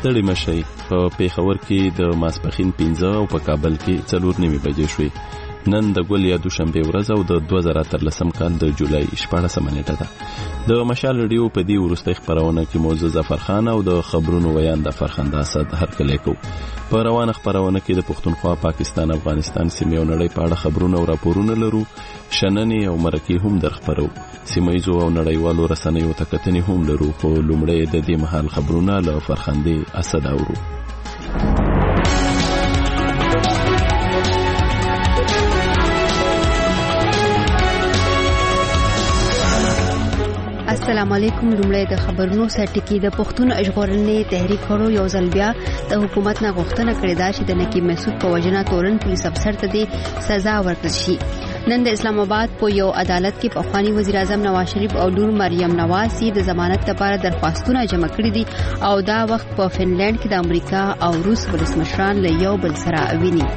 ستړي مشي. په پیښور کې د ماسپښین 15 او په کابل کې 4:30 بجې شوې. نن د ګل یا دوشنبه ورځ او د 2013 کال د جولای 14 نیټه ده. د مشال رادیو په دې ورسته خبرونه کې موزه ظفرخان او د خبرونو ویان د فرخند اسد هرکلی کو. په روانه خبرونه کې د پښتونخوا، پاکستان، افغانستان سیمې او نړۍ په اړه خبرونه او راپورونه لرو. شننې او مرکې هم درخبرو. سیمایزو او نړیوالو رسنیو ته کتنې هم لرو. خو لومړی د دې مهال خبرونه له فرخند اسد اورو. السلام علیکم. لومړی د خبرونو سرټکی. د پښتون ژغورنې تحریک غړو یو ځل بیا د حکومت نه غوښتنه کړې ده چې د نقیب مسعود په وجنه تورن پولیس افسر ته د سزا ورکړل شي. نن د اسلام آباد په یو عدالت کې پخوانی وزیر اعظم نواز شریف او لور مریم نواز د ضمانت لپاره درخواستونه جمع کړي دي او دا وخت په فنلند کې د امریکا او روس ولسمشران له یو بل سره ویني.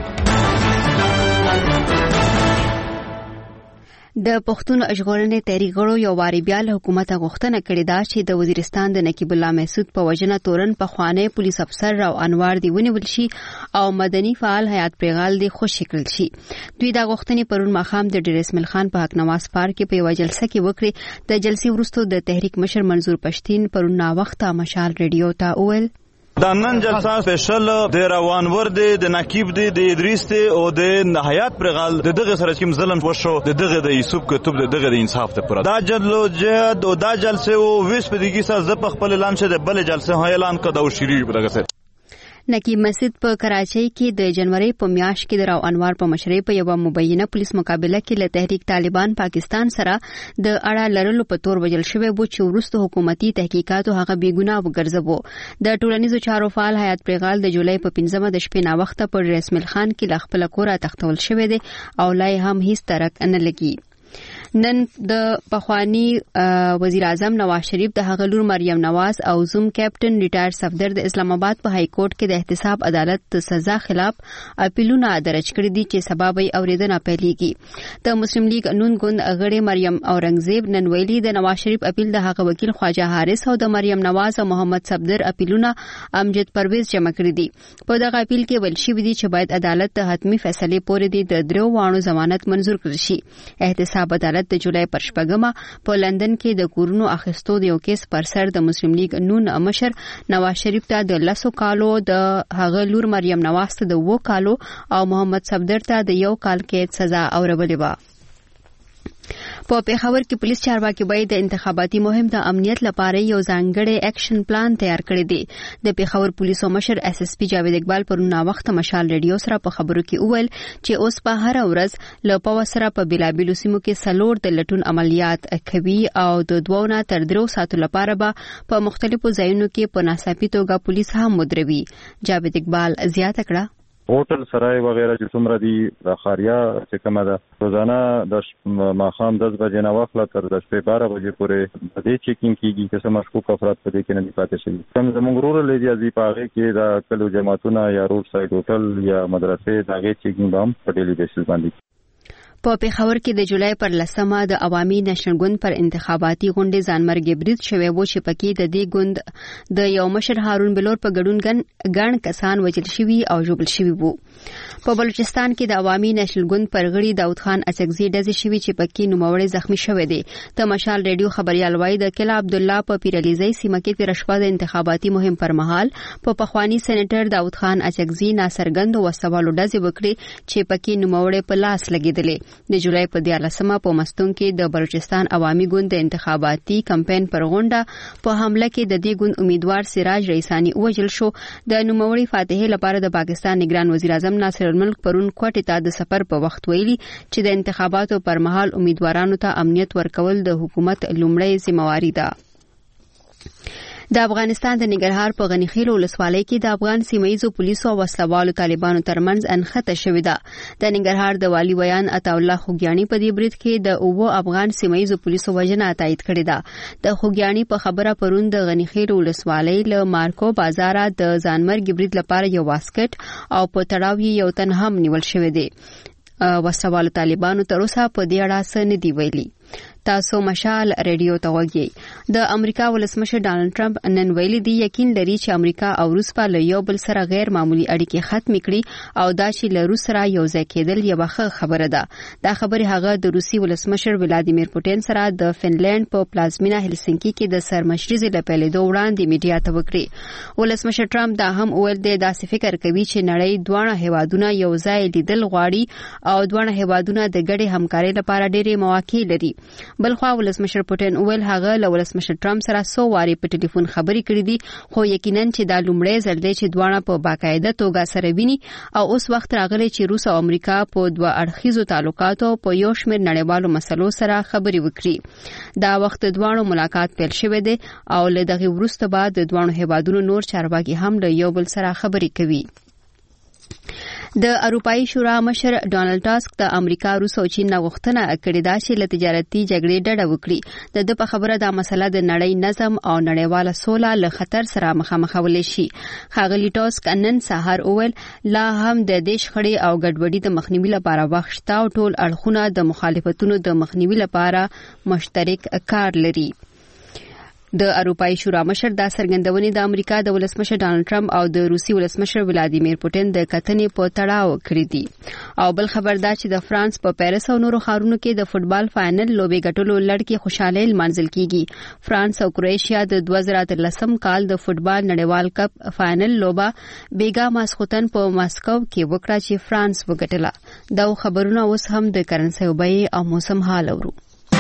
د پښتون ژغورنې تحریک غړو یو واری بیا له حکومت غوښتنه کړې ده چې د وزیرستان د نقیب الله مسعود په وجنه تورن پخوانی پولیس افسر راو انوار دی ونیول شي او مدني فعال حیات پریغال دی خوشی کړل شي. دوی دا غوښتنې پرون ماښام د ډیر اسماعیل خان په حق نواز پارک کې په یو جلسه کې وکړې. د جلسې وروسته د تحریک مشر منظور پښتين پرون نا وخته مشال ریډیو ته وویل دا نن جلسه سپیشل د روانور د نقیب د ادریس او د حیات پرغال دغه سره کوم ظلم وشو دغه د یوسف کتب دغه د انصاف ته پر دا جلو جهاد او دا جلسه او ویس په دغه سره ز په خپل اعلان شه د بل جلسه اعلان کړه او شری دغه سره نقیب مسعود په کراچۍ کې د جنوري په میاشت کې د راو انوار په مشرۍ په یو مبینه پولیس مقابله کې له تحریک طالبان پاکستان سره د اړه لرلو په تور وجل شوی و چې وروسته حکومتي تحقیقات هغه بیګناه وګرځوو. د ټولنیزو چارو فعال حیات پریغال د جولای په 15 د شپې نا وخته په ډیر اسماعیل خان کې ل خپل کور تختول شوی دی او لای هم هیڅ ترک نه لګي. نن د پخوانی وزیر اعظم نواز شریف د هغه لور مریم نواز او زوم کیپټن ریټایر صفدر د اسلام آباد په های کورټ کې د احتساب عدالت د سزا خلاف اپیلونه درج کړي دي چې سبب یې اوریدنه پیلېږي. د مسلم لیگ نون ګوند غړي مریم اورنګزیب نن ویلي د نواز شریف اپیل د هغه وکیل خواجه حارث او د مریم نواز او محمد صفدر اپیلونه امجد پرویز جمع کړي دي. په دغه اپیل کې ویل شوی دی چې باید عدالت د حتمی فیصله پورې د درو وانو ضمانت منزور کړي شي. احتساب عدالت د جولای پر شپږمه په لندن کې د کورونو اخیستو د یو کیس پر سر د مسلم لیگ نون مشر نواز شریف ته د 10 کالو د هغه لور مریم نواز ته د 2 کالو او محمد صفدر ته د 1 کال کې سزا اورولې و. په پیښور کې پولیس چارواکي باید د انتخاباتي مهم د امنیت لپاره یو ځانګړی اکشن پلان تیار کړی دی. د پیښور پولیسو مشر اس اس پی جاوید اقبال پرون نا وخت مشال ریډیو سره په خبرو کې وویل چې اوس په هر ورځ له پاو سره په بلابلو سیمو کې سلور د لټون عملیات کوي او د 2 نه تر 3 ساعتو لپاره به په مختلفو ځایونو کې په ناڅاپي توګه پولیس هم مدروي. جاوید اقبال زیاته کړه هوټل سرای وغیرہ چې څومره دي د خاریا چې کومه ده روزانه د ماښام 10 بجې نه واخله تر د شپې 12 بجې پورې د دې چیکینګ کیږي چې سم مشکوک افراد په دې کې نه پاتې شي. کوم زموږ رورل ایریازي په هغه کې د کلو جماعتونه یا روډ سایډ هوټل یا مدرسې د هغه چیکینګ هم په ډیلی بیسس باندې. په پیښور کې د جولای پر 10مه د عوامي نېشنل ګوند پر انتخاباتي غونډې ځانمرګي برید شوی و چې پکې د دې ګوند د یو مشر هارون بلور په ګډون ګڼ کسان وژل شوي او ژوبل شوي وو. په بلوچستان کې د عوامي نېشنل ګوند پر غړي داود خان اڅکزي ډزې شوي چې پکې نوموړی زخمی شوی دی. د مشال ریډیو خبريال وایي د کلا عبد الله په پیرلیزي سیمه کې تیر شپه د انتخاباتي مهم پر مهال په پخوانی سېنیټر داود خان اڅکزي ناصرګند وسوالو ډزې وکړي چې پکې نوموړی په لاس لګیدلې. د جولای په 14مه په مستون کې د بلوچستان عوامي ګوند د انتخاباتي کمپاین پر غونډه په حمله کې د دې ګوند امیدوار سراج رئیسانی وژل شو. د نوموړي فاتحه لپاره د پاکستان نگران وزیر اعظم ناصر الملک پرون کوټې ته د سفر په وخت ویلي چې د انتخاباتو پر مهال امیدوارانو ته امنیت ورکول د حکومت لومړی ذمہواری ده. د افغانستان د ننګرهار په غنیخیل ولسوالۍ کې د افغان سیمایي پولیسو او وسلوالو طالبانو ترمنځ انخته شوې ده. د ننګرهار د والی ویان عطا الله خوګیانی په دې برید کې د اوو افغان سیمایي پولیسو وژنه تایید کړې ده. د خوګیانی په خبره پرون د غنیخیل ولسوالۍ له مارکو بازار د ځانمرګ برید لپاره یو واسکټ او په تړاو یو تن هم نیول شوی دی. وسلوالو طالبانو تر اوسه په دې اړه څه نه دی ویلي. تاسو مشال ریډیو ته وګورئ. د امریکا ولسمشر ډانلډ ټرمپ نن ویلي دی یقین لري چې امریکا او روس په یو بل سره غیر معمولی اړیکې ختم کړي او دا چې له روس سره یو ځای کېدل یو خبره ده. دا خبره هغه د روسي ولسمشر ولادیمیر پوتین سره د فنلند په پلازمینه هلسنکی کې د سرمشرۍ لپاره د وړاندې میډیا ته وکړي. ولسمشر ټرمپ دا هم ویل دی داسې فکر کوي چې نړۍ دوه هیوادونه یو ځای لیدل غواړي او دوه هیوادونه د ګډې همکارۍ لپاره ډېرې مواقع لري. بلخوا ولسمشر پوتین ویل هغه له ولسمشر ټرمپ سره 100 واري په ټلیفون خبرې کړې دي خو یقینا چې دا لومړی ځل دی چې دواړه په باقاعده توګه سره ویني او اوس وخت راغلی چې روس او امریکا په دوه اړخیزو تعلقاتو په یو شمېر نړیوالو مسلو سره خبرې وکړي. دا وخت دواړو ملاقات پیل شوی دی او له دغه وروسته بعد د دواړو هیوادونو نور چارواکي هم له یو بل سره خبرې کوي. د اروپאי شورا مشر ډانلډ ټاسک د امریکا روس او چین غوښتنه کړې ده چې له تجارتي جګړې ډډه وکړي. د په خبره دا مسله د نړۍ نظم او نړیواله سوله له خطر سره مخامخولې شي. ښاغلي ټاسک نن سهار اول لا هم د دې شخړې او ګډوډۍ د مخنیوي لپاره وخت شته او ټول اړخونه د مخالفتونو د مخنیوي لپاره مشترک کار لري. د اروپאי شورا مشر دا څرګندونې د امریکا د ولسمشر ډانلډ ټرمپ او د روسي ولسمشر ولادیمیر پوتین د کتنې په تړاو کړې دي. او بل خبر دا چې د فرانس په پیرس او نورو ښارونو کې د فوتبال فائنل لوبې ګټلو لړ کې خوشاله لمانځل کیږي. فرانس او کروشیا د 2013 کال د فوتبال نړیوال کپ فائنل لوبه بیګا ماسختن په ماسکو کې وکړه چې فرانس وګټله. دا خبرونه اوس هم د کرنسي بیې او موسم حال اورو.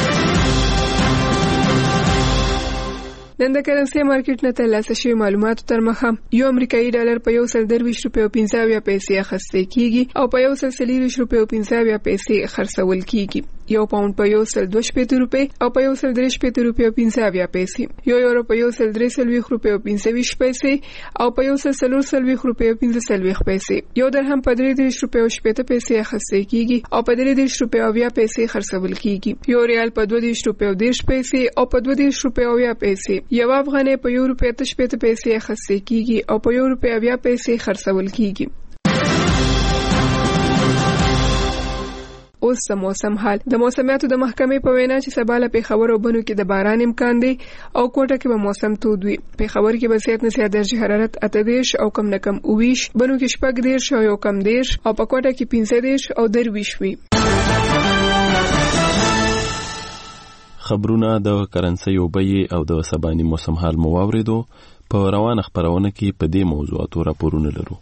نن د کرنسي مارکیټ نه ترلاسه شوی معلوماتو تر مخه یو امریکایي ډالر په 123 روپیو 15 پیسې اخیستل کیږي او په 140 روپیو 15 پیسې خرڅول کیږي. یو پاوند په 122 روپۍ او په 133 روپیو 15 پیسې. یو یورو په 133 روپیو 25 پیسې او په 140 روپیو 15 پیسې. یو درهم په 33 روپیو 80 پیسې اخیستل کیږي او په 33 روپیو 20 پیسې خرڅول کیږي. یو ریال په 22 روپیو 10 پیسې او په 22 روپیو 20 پیسې. یو افغانۍ په 1 روپیه 80 پیسې اخیستل کیږي او په 1 روپیه 20 پیسې خرڅول کیږي. اوس د موسم حال. د موسمیاتو د محکمې په وینا چې سبا له پېښور او بنو کې د باران امکان دی او کوټه کې به موسم تود وي. پېښور کې به زیات نه زیات درجه حرارت 28 او کم نه کم 20، بنو کې 14 او یو کم 10 او په کوټه کې 15 او 20 وي. خبرونه د کرنسي بیې او د سباني موسم حال مو واوریدو. په روانه خبرونه کې په دې موضوعاتو راپورونه لرو.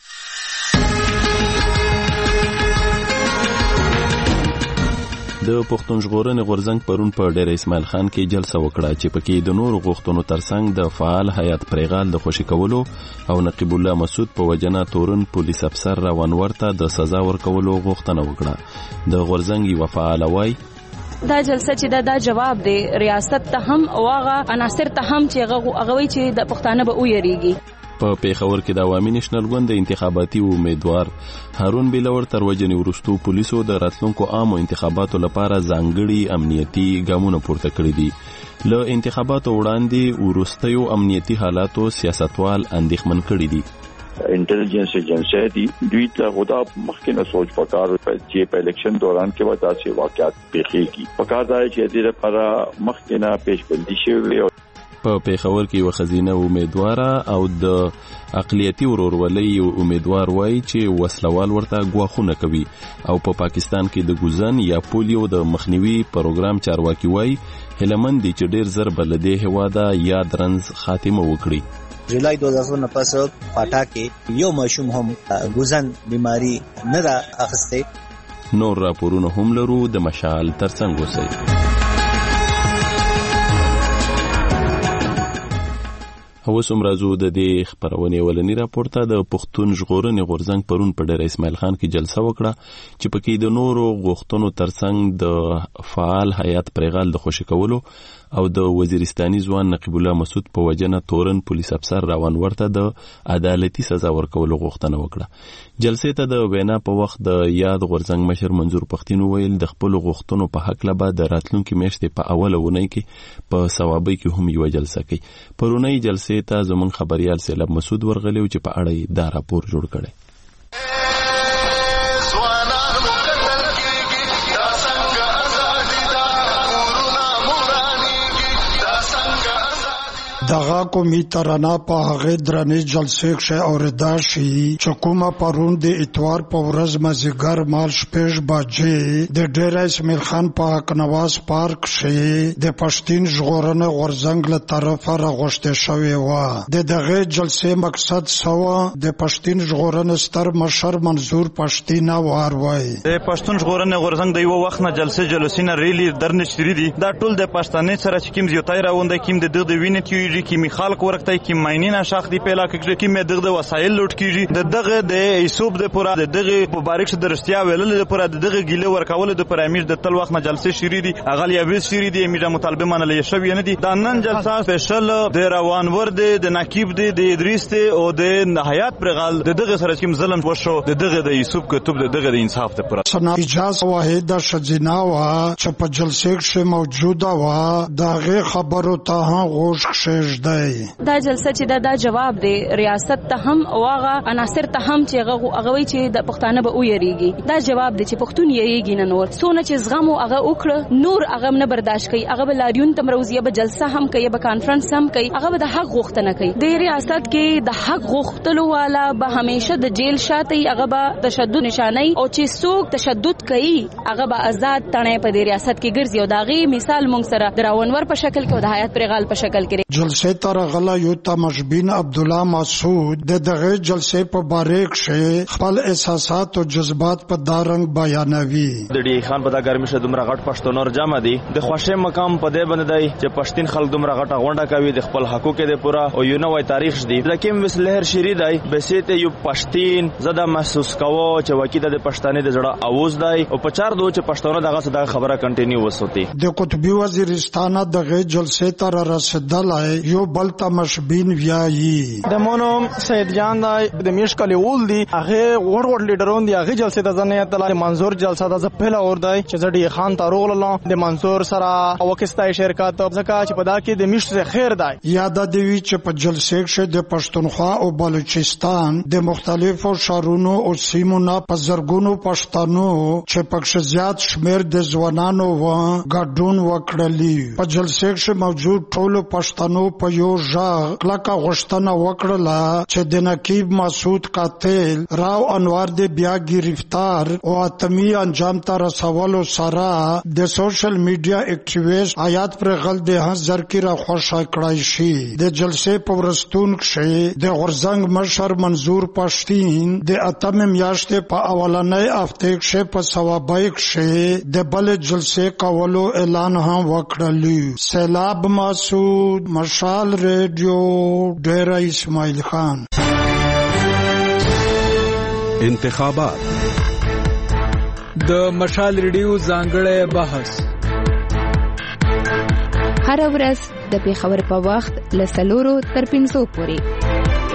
د پښتون ژغورنې غورځنګ پرون په ډېر اسماعیل خان کې جلسه وکړه چې پکې د نورو غوښتنو ترڅنګ د فعال حیات پریغال د خوشي کولو او نقیب الله مسعود په وجنه تورن پولیس افسر روان ورته د سزا ورکولو غوښتنه وکړه. د غورځنګ یو فعال وای دا جلسه چې دا جواب دی ریاست ته هم او هغه عناصر ته هم چې هغه وی چې د پښتانه به ویریږي. په پېښور کې د عوامي نېشنل ګوند د انتخاباتي امیدوار هارون بلور تر وجنې وروستو پولیسو د راتلونکو عامو انتخاباتو لپاره ځانګړي امنیتي ګامونه پورته کړي دي. له انتخاباتو وړاندې وروستیو امنیتي حالاتو سیاستوال اندېښمن کړي دي. انټيليجنس ایجنسی دي دوی ته غوډه مخکې سوچ پکار چې په الیکشن دوران کې ودا سي واقعیت پیښیږي. پکار دی چې دې لپاره مخکې نه پیشبندي شي. په پېښور کې یو خزینه امیدواره او د اقلیتي ورورولۍ امیدوار وایي چې وسلوال ورته غواخونه کوي او په پاکستان کې د ګوزن یا پولیو د مخنیوي پروګرام چارواکي وایي هلمند دي چې ډېر زر بلدي هواده یاد رنز خاتمه وکړي. جولای 2000 نه پس پاټا کې یو ماشوم هم ګوزن بیماری نه را اخسته. نور راپورونه هم لرو د مشال ترڅنګ اوسئ. اوس هم راځو د دې خبرونې ولني راپورته. د پښتون ژغورنې غورځنګ پرون په ډېر اسماعیل خان کې جلسه وکړه چې پکې د نورو غوښتنو ترڅنګ د فعال حیات پریغال د خوشي کولو او د وزیرستاني ځوان نقیب الله مسعود په وجنه تورن پولیس افسر روان ورته د عدالتي سزا ورکولو غوښتنه وکړه. جلسې ته د وینا په وخت د یاد غورځنګ مشر منظور پښتين ویل د خپل غوښتنو په حق له بعد د راتلونکي میاشتې په اوله ونۍ کې په ثوابي کې هم یو جلسه کوي. پرونی جلسې ته زمون خبريال سیلاب مسعود ورغلی چې په اړه دا راپور جوړ کړي. دغه قومي ترانه په هغه درنې جلسې کې اورېدا شي چې کومه پرون د اتوار په ورځ مازیګر مال شپږ بجې د ډېر اسماعیل خان په کنواس پارک کې د پښتون ژغورنې غورځنګ له طرفه راغوښتل شوې و. د دغه جلسې مقصد سوا د پښتون ژغورنې ستر مشر منظور پښتين واروي. د پښتون ژغورنې غورځنګ د یو وخت نه جلسې نه ریلی درنشتري دي. دا ټول د پښتنې سره چې کوم زیاتای راوندای کوم د دغه وینې کیږي کی خلق ورکتای کی ماینینه شاخ دی پیلا کیږي کی مې دغه وسایل لوټ کیږي دغه د ایسوب د پورا دغه مبارک شه درستیا ویل د پورا دغه ګیله ورکول د پرامیر د تل وخت نه جلسه شری دي اغل یا ویس شری دي میډه مطالبه منل شوی نه دي. د نن جلسه سپیشل د روانور د نقیب د ادریس او د حیات پرغال دغه سره کوم ظلم وشو دغه د ایسوب کتب دغه د انصاف ته پورا سنا اجازه واحده شجنا وا چې په جلسه کې موجوده وا دغه خبرو ته غوښ دا جلسه چې دا جواب دی ریاست ته هم او هغه عناصر ته هم چې هغه وی چې د پښتانه به ویریږي. دا جواب دی چې پښتون یېږي نه نور سونه چې زغم او هغه وکړه نور هغه نه برداشت کوي هغه به لاریون تمروزیه به جلسه هم کوي به کانفرنس هم کوي هغه به د حق غوښتنه کوي. د ریاست کې د حق غوښتلو والا به همیشه د جیل شاته هغه به تشدد نشانه او چې څوک تشدد کوي هغه به آزاد تنه په ریاست کې ګرځي او داغي مثال مونږ سره دراونور په شکل کې او د حیات پرغال په شکل کې جلسه تر غلا یو تمشبین عبد الله مسعود دغه جلسه په باره کې خپل احساسات او جذبات په دارنګ بیانوي. د ډی خان په دا ګرمي شه دومره غټ پښتون جمع دي د خوشی مقام په دې باندې دی چې پښتون خلک دومره غټه غونډه کوي د خپل حقوق د پورا او یو نوې تاریخ دی لکه وسلهر شری دی بسیته یو پښتون زده محسوس کوو چې وکیل د پښتانه د جړه اواز دی او په چار دو چې پښتون دغه صدا خبره کنټینیو وسوتی. د قطبی وزیرستان دغه جلسه تر رسیدل یو بل تمشبین ویایي. د مونو سید جان دا د میشکلی اول دی هغه ور لیډرون دی هغه جلسه د ځنه تعالی منظور جلسه د زپله اور دی چې زړی خان تاروغ لاله د منصور سره وکستای شرکت ځکه چې په دا کې د میش څخه خیر دی. یاد دی چې په جلسه کې د پښتونخوا او بلوچستان د مختلفو شهرونو او سیمونو په زرګونو پښتنو چې پکښ زیات شمیر د ځوانانو و ګډون وکړلی. په جلسه کې موجود ټول پښتنو په یو ژغ کلکه غوښتنه وکړله چې د نقیب مسعود قاتل راو انوار د بیا گرفتار او اتمی انجام ته رسولو سره د سوشل میډیا اکټیویسټ حیات پرغل د هزار کې را خوشا کړای شي. د جلسې په ورستون کې د غورځنګ مشر منظور پښتين د اتم میاشتې په اولنۍ هفته کې په ثوابای کې د بل جلسې کولو اعلان هم وکړلی. سیلاب مسعود مشال ریڈیو ډیرا اسماعیل خان. انتخابات د مشال ریډیو ځانګړی بحث هر ورځ د پیښور په وخت له 4 تر 5 پورې.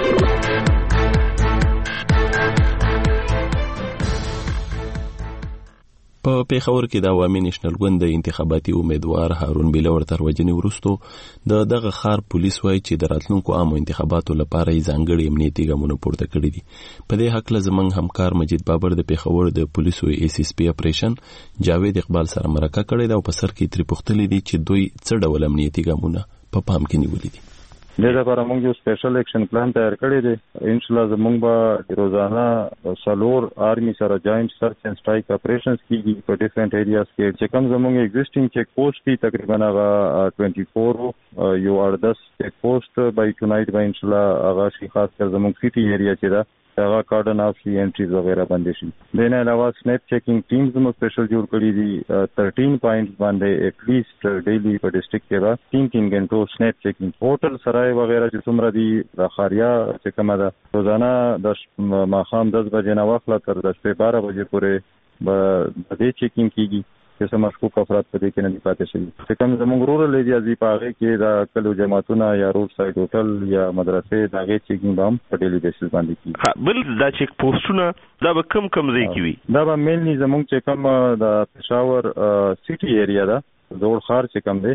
په پیښور کې د عوامي نېشنل ګوند د انتخاباتي امیدوار هارون بیلور تر وجنې وروسته دغه خار پولیس وایي چې د راتلونکو عامو انتخاباتو لپاره یې ځانګړي امنیتي ګامونه پورته کړي دي. په دې حق له زمنګ همکار مجید بابر د پیښور د پولیسو ACSP اپریشن جاوید اقبال سره مرکه کړې ده او په سر کې تری پوښتلې دي چې دوی څه ډول امنیتي ګامونه په پام کې نیولي دي. د لپاره موږ یو سپیشل اکشن پلان تیار کړی دی. ان شاء الله زموږ به روزانه سلور آرمی سره جاینټ سرچ اینڈ سټرایک اپریشنز کیږي په ډیفرنٹ ایریاز کې. چې کوم زموږ ایگزیسټینګ چیک پوسټ دي تقریبا هغه 24 یو 10 چیک پوسټ بای ټونایټ به ان شاء الله هغه شي خاص کر زموږ سیټي ایریا کې دا هغه کارډن اف شي انټریز وغیرہ باندې شي. د نه علاوه سنیپ چیکینګ ټیمز مو سپیشل جوړ کړی دي 13 پوینټس باندې ایٹ لیسٹ ډیلی په ډیسټریکټ کې را 3 غنټو سنیپ چیکینګ هوټل سرای وغیرہ چې څومره دي د خاریا چې کومه ده روزانه د ماخام 10 بجې نه وخت تر د شپې 12 بجې پورې به د چیکینګ کیږي چې سم مشکوک افراد په دې کې نه پاتې شي. چې کوم زموږ رورل ایریاز دی په هغه کې دا کلو جماعتونه یا روډ سایډ هوټل یا مدرسې دا غي چیکینګ هم په ډیلی بیسس باندې کیږي. بل دا چیک پوسټونه دا به کم ځای کې وي. دا به مینلی زموږ چې کوم د پېښور سیټي ایریا دا زوړ خار چې کوم دی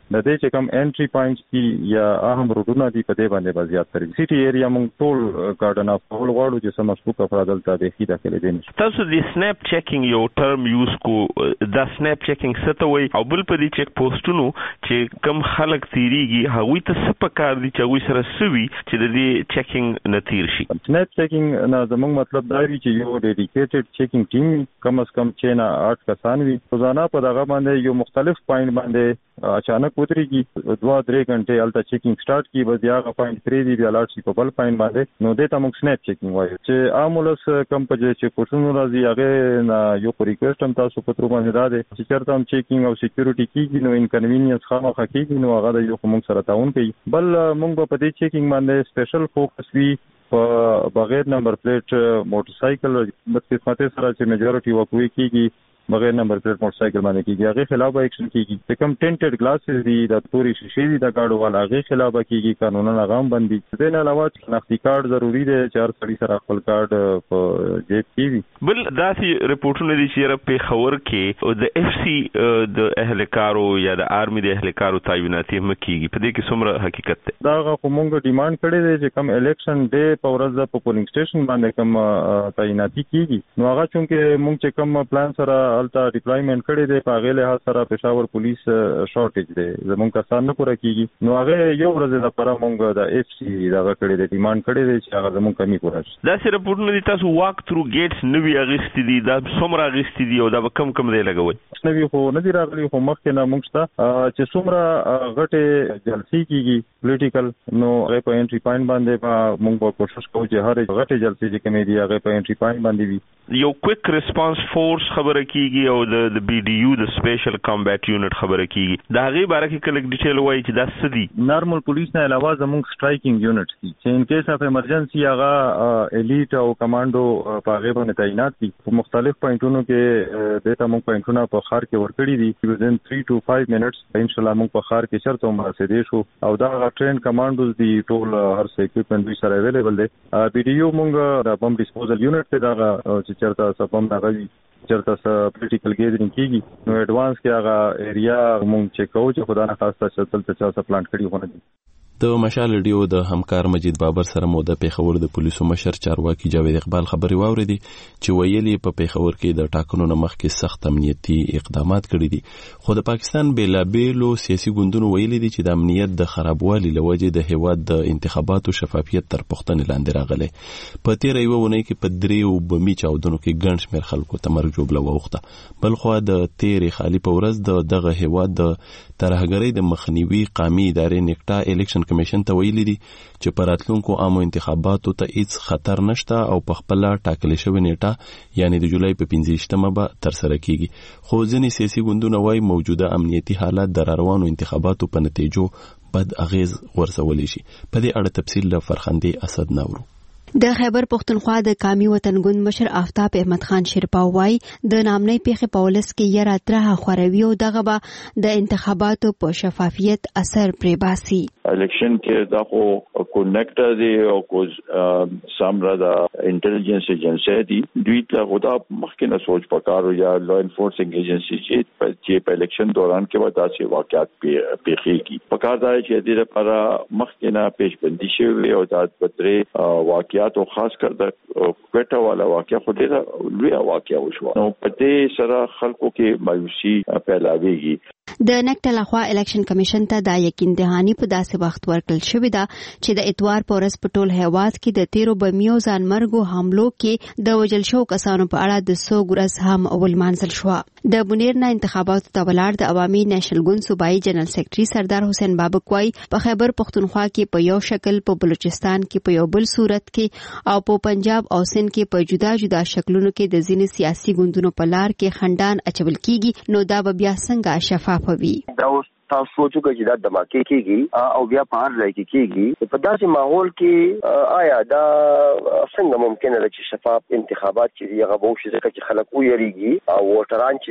د دې چې کوم انټری پوینټس دي یا اهم روډونه دي په دې باندې بزیات تر سیټي ایریا موږ ټول ګارډن اف ټول غواړو چې سم مشکوک افراد دلته به داخله دي. تاسو د سنیپ چیکینګ یو ټرم یوز کو دا سنیپ چیکینګ څه ته وایي او بل په دې چیک پوسټونو چې کم خلک تیریږي هغوی ته څه پکار دي چې هغوی سره سوي چې د دې چیکینګ نه تیر شي؟ سنیپ چیکینګ نه زموږ مطلب دا وی چې یو ډیډیکیټډ چیکینګ ټیم کم از کم چې نه 8 کسان وي روزانه په دغه باندې یو مختلف پوینټ باندې اچانک وتريږي 2-3 غنټه الته چیکینګ سٹارټ کی بس یا پوینټ 3 دی بیا لاړ شي په بل پوینټ باندې نو دې ته موږ سنیپ چیکینګ وایو چې عامولس کم په چې کوشنو راځي هغه نه یو ریکوست هم تاسو په تر باندې دا دي چې چرته هم چیکینګ او سکیورټي کیږي نو انکنوینینس خامخا کیږي نو هغه د یو موږ سره تعاون کوي. بل موږ په دې چیکینګ باندې سپیشل فوکس وی په بغیر نمبر پلیټ موټر سایکل د قسمت سره چې میجورټي وکوي کیږي بغیر نمبر پلیټ موټر سایکل باندې کیږي هغه خلاف ایکشن کیږي چې کوم ټینټډ گلاسز دي د توري شیشې دي د گاډو والا هغه خلاف کیږي قانونا غام بندي. د نه علاوه شناختی کارت ضروری دی چې هر سړي سره خپل کارت په جیب کې وي. بل داسې رپورټونه دي چې په خبر کې د اف سی د اهلکارو یا د آرمي د اهلکارو تعینات هم کیږي په دې کې څومره حقیقت ده؟ دا کومه ډیماند کړي دي چې کوم الیکشن ډے په ورځ په پولینګ سټیشن باندې کوم تعیناتی کیږي نو هغه چې موږ چې کوم پلان سره التا ډیپلایمنٹ کړي دي په غیله ها سره پېښور پولیس شارټیج دي زمونږ کسان نه پوره کیږي نو هغه یو ورځ لپاره موږ د اف سی دا کړي دي ډیماند کړي دي چې هغه زمونږ کمی پوره شي. دا سره رپورټونه دي تاسو واک تھرو گیټس نوی اغستی دي دا څومره اغستی دي او دا کم دی لګوي نوی خو نه دی راغلي خو مخکې نه موږ ته چې څومره غټه جلسې کیږي پولیټیکل نو هغه په انټری پوینټ باندې موږ کوشش کوو چې هر غټه جلسې چې کومې دي هغه په انټری پوینټ باندې وي. یو کویک ریسپانس فورس خبره کیږي او د بي ډي یو د سپیشل کمبات یونټ خبره کیږي دا غي باره کې کله ډیټیل وایي چې دا څه دي؟ نارمل پولیس نه علاوه زموږ سټرایکینګ یونټ دي چې ان کیس اف ایمرجنسي هغه الیټ او کمانډو په هغه باندې تعینات دي په مختلف پوینټونو کې دته موږ پوینټونه په خار کې ورکړي دي within 3 to 5 minutes ان شاء الله موږ په خار کې چرته هم رسیدې شو او دا ټرین کمانډوز دي ټول هر څه اکوپمنټ دوی سره اویلیبل دي. بي ډي یو موږ د بم ډیسپوزل یونټ ته دا چې چرته سپم راغلي چرته پولیټیکل ګیدرینګ کیږي نو ایڈوانس کې هغه ایریا موږ چیک کوو چې خدای نه خواسته چې تلته چا څه پلان کړی ونه دي. د مشال ریډیو د همکار مجید بابر سره مو د پیښور د پولیسو مشر چارواکي جاوید اقبال خبري واوریدي چې ویلي په پیښور کې د ټاکنو نه مخکې سخت امنیتي اقدامات کړي دي خو د پاکستان بیلابېلو سیاسي ګوندونو ویلي دي چې د امنیت د خرابوالي لوجې د هیواد د انتخاباتو شفافیت تر پوښتنې لاندې راغلی. په تیر یو ونې کې په دریو بمي چاودنو کې ګڼ شمېر خلکو ته مرګ جوړه وغوښته. بل خو د تیر خالی په ورځ دغه هیواد د ترهګرۍ د مخنیوي قومي ادارې نیکټا الیکشن کمیشن ته ویلي دي چې په راتلونکو عامو انتخاباتو ته هیڅ خطر نشته او په خپل ټاکلې شوې نیټه یعنی د جولای په 15مه به تر سره کیږي. خو ځینې سیاسي ګوندونه وايي موجوده امنیتي حالت د روانو انتخاباتو په نتیجو بد اغیز ورسولی شي. په دې اړه تفصیل له فرخندې اسد ناورو. د خیبر پختونخوا د قومي وطن ګوند مشر آفتاب احمد خان شیرپاو وايي د نامنۍ پیښې په ولس کې یره ترها خوروي او دغه به د انتخاباتو په شفافیت اثر پرې باسي. الیکشن کې دا خو کونیکټر دی او کو سامرا دا انټيليجنس ایجنسی دی دوی ته خدا مخکې نه سوچ پکارو یا لا انفورسینګ ایجنسی چې په الیکشن دوران کې ودا سي واقعات پیښېږي پکار دی چې دې لپاره مخکې نه پیشبندي شوی او دا پترې واقعات او خاص کر د کوټه والا واقعیا خو ډېر لوی واقعیا وشو نو په دې سره خلکو کې مایوسي پیلاویږي. د نکټ لخوا الیکشن کمیشن ته دا یقین دهانی په داسې وخت ورکړل شوې ده چې د اتوار په ورځ په ټول هیواد کې د 13 بمیو ځانمرګو حملو کې د وژل شو کسانو په اړه د 100 ورځ هم اول منزل شو. د بنیر نه انتخاباتو ته ولاړ د عوامي نېشنل ګوند صوبایي جنرال سیکریټري سردار حسین بابک وايي په خیبر پختونخوا کې په یو شکل په بلوچستان کې په یو بل صورت کې او په پنجاب او سند کې په جدا جدا شکلونو کې د ځینې سیاسي ګوندونو په لار کې خندان اچول کیږي نو دا به بیا څنګه شفاف وي. تاسو سوچو چې دا دماکي کیږي او بیا په هر ځای کې کیږي په داسې ماحول کې آیا دا څنګه ممکن ده چې شفاف انتخابات چې هغه به وشي ځکه چې خلک ویریږي او ووټران چې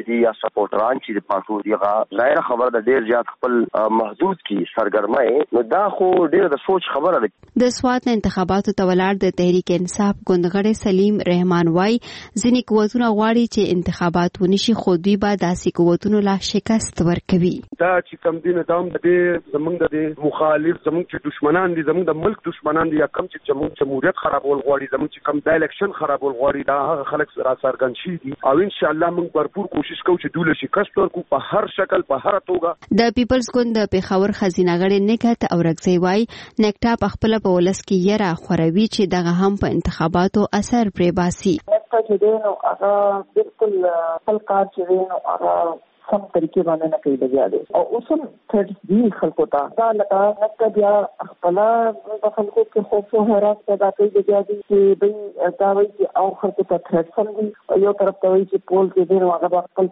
چې دی یا سپورټران چې د پاتو دیغه ظاهر خبر د ډیر زیات خپل محدود کی سرګرمۍ نو دا خو ډیر د سوچ خبره ده. د سوات انتخاباتو تولاړ د تحریک انصاف ګوندغړی سلیم رحمان وای ځینې قوتونه غواړي چې انتخابات ونشي خو دوی به داسې قوتونو لا شکست ورکوي. دا چې کم دین دام د زمونږ د مخالف زمونږ چې دشمنان دي زمونږ د ملک دشمنان دي یا کم چې زمونږ جمهوریت خرابول غواړي زمونږ چې کم د الیکشن خرابول غواړي دا هغه خلک را څرګند شي دي او ان شاء الله موږ भरपूर کوشش کوو چې دوی له شکست ورکو په هر شکل په هر توګه. د پیپلز ګوند د پیښور خزینه غړي نکات او رغزی وای نکټا په خپل په ولس کې یره خوروي چې دغه هم په انتخاباتو اثر پرې باسي. چې دینو هغه بالکل خپل کار چې دینو هغه سم طریقې باندې نه کوي لګیا دي او اوسم ثرټس دی خلکو ته دا لکه نکته بیا خپل په خلکو کې خوف او حیرت پیدا کوي لګیا دي چې دوی دا وایي چې او خلکو ته ثرټ سم دي یو طرف ته وایي چې پول کې دینو هغه خپل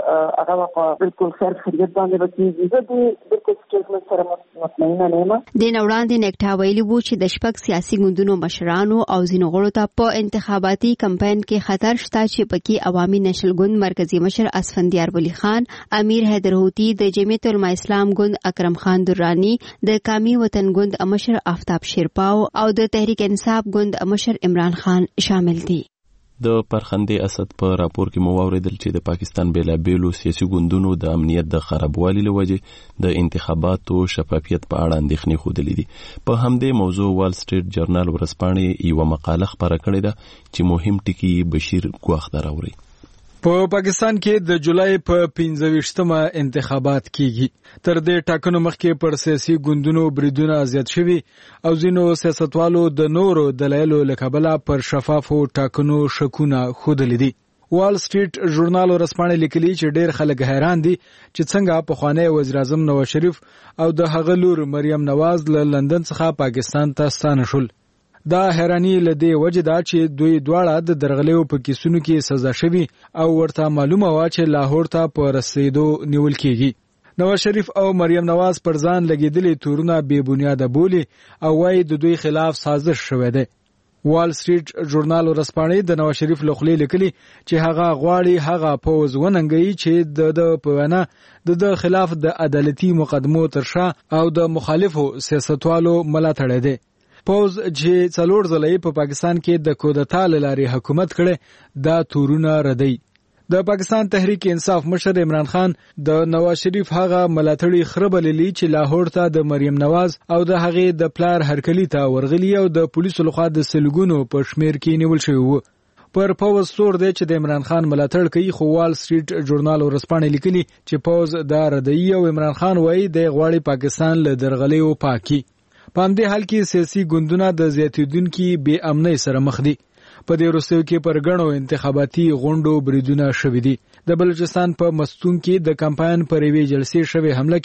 هغه په بالکل خیر خیریت باندې وکړي زه دې بالکل سټیټمنټ سره مطمئنه نه یم. د نوړاندې نکټا ویلي وو چې د شپږ سیاسي ګوندونو مشرانو او ځینو غړو ته په انتخاباتي کمپاین کې خطر شته چې پکې عوامي نشل ګوند مرکزی مشر اسفندیار ولی خان امیر حیدر هوتی د جمعیت العلماء اسلام ګوند اکرم خان درانی د قومي وطن ګوند مشر آفتاب شیرپاو او د تحریک انصاف ګوند مشر عمران خان شامل دي. د پرخندې اسد په راپور کې مو واوریدل چې د پاکستان بیلابېلو سیاسي ګوندونو د امنیت د خرابوالي لوجې د انتخاباتو شفافیت په اړه اندېښنې ښودلې دي. په همدې موضوع وال سټریټ جرنال ورځپاڼې یو مقاله خپاره کړې ده چې مهم ټکي بشیر ګواخ دراوري. په پاکستان کې د جولای په 15مه انتخابات کیږي. تر دې ټاکنو مخکې پر سیاسي ګوندونو بریدونه زیات شوي او ځینو سیاستوالو د نورو دلایلو له کبله پر شفافو ټاکنو شکونه ښودلي دي. وال سټریټ ژورنال ورځپاڼې لیکلي چې ډېر خلک حیران دي چې څنګه پخوانی وزیر اعظم نواز شریف او د هغه لور مریم نواز له لندن څخه پاکستان ته ستانه شول. دا حیرانی له دې وجه ده چې دوی دواړه د درغلیو په کیسونو کې سزا شوي او ورته معلومه وه چې لاهور ته په رسیدو نیول کیږي. نواز شریف او مریم نواز پر ځان لګېدلې تورونه بې بنیاده بولي او وایي د دوی خلاف سازش شوی دی. وال سټریټ ژورنال ورځپاڼې د نواز شریف له خولې لیکلي چې هغه غواړي هغه پوځ وننګوي چې د په وینا د خلاف د عدالتي مقدمو تر شا او د مخالفو سیاستوالو ملاتړی دی. پوز چې څلور ځلې په پاکستان کې د کودتا لارې حکومت کړي دا تورونه ردی. د پاکستان تحریک انصاف مشر عمران خان د نواز شریف هغه ملاتړي خربللی چې لاهور ته د مریم نواز او د هغې د پلار هرکلی ته ورغلی او د پولیسو لخوا د سلګونو په شمیر کې نیول شوی وو. پر پوز سور دی چې د عمران خان ملاتړ کوي خو وال سټریټ ژورنال ورځپاڼې لیکلي چې پوز دا ردی او عمران خان وایي د غواړي پاکستان له درغلیو پاکي. په همدې حال کې سیاسي ګوندونه د زیاتېدونکي بې امنۍ سره مخ دي. په دې وروستیو کې پر ګڼو انتخاباتي غونډو بریدونه شوي دي. د بلوچستان په مستون کې د کمپاین پر یوې جلسې شوې حمله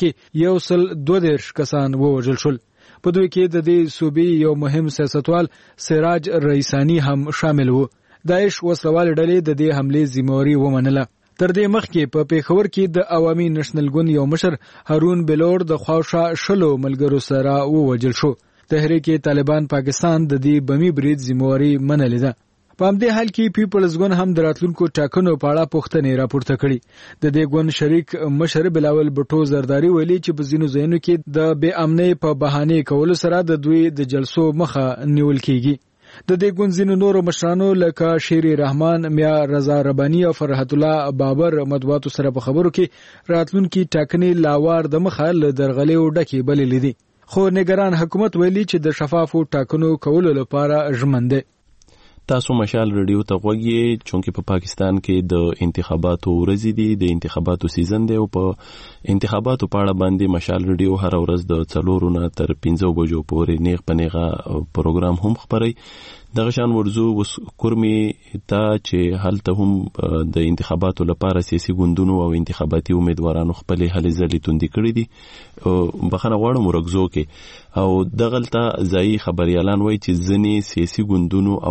کې 132 کسان ووژل شول. په دوی کې د دې صوبې یو مهم سیاستوال سراج رئیسانی هم شامل و. داعش وسلوال ډلې د دې حملې ذمہواری ومنله. تر دې مخکې په پیښور کې د عوامي نېشنل ګوند یو مشر هارون بلور د خواوشا شلو ملګرو سره ووژل شو. تحریک طالبان پاکستان د دې بمی برید ذمہواری منلې ده. په همدې حال کې پیپلز ګوند هم د راتلونکو ټاکنو په اړه پوښتنې راپورته کړي. د دې ګوند شریک مشر بلاول بټو زرداری ویلي چې په ځینو ځایونو کې د بې امنۍ په بهانې کولو سره د دوی د جلسو مخه نیول کیږي. د دې ګوند ځینو نورو مشرانو لکه شیر رحمان، میا رضا ربانی او فرحت الله بابر مطبوعاتو سره په خبرو کې راتلونکي ټاکنې لاوار د مخه له درغلیو ډکې بللې دي. خو نگران حکومت ویلي چې د شفافو ټاکنو کولو لپاره ژمن دی. تاسو مشال رادیو ته غوږی چونکه په پاکستان کې د انتخاباتو ورځې دي، د انتخاباتو سیزن دی او په انتخاباتو په اړه باندې مشال رادیو هر ورځ د 4 نه تر 5 بجو پورې نیغ پنیغه پروګرام هم خبري. دغه شان ورزو وس کورمي ته چې هلته هم د انتخاباتو لپاره سیاسي ګوندونو او انتخاباتي امیدوارانو خپل هلې ځلې توندې کړې دي. بخښنه غواړم ورغزو کې او دغلته ځای خبريالان وایي چې ځنې سیاسي ګوندونو او آزاد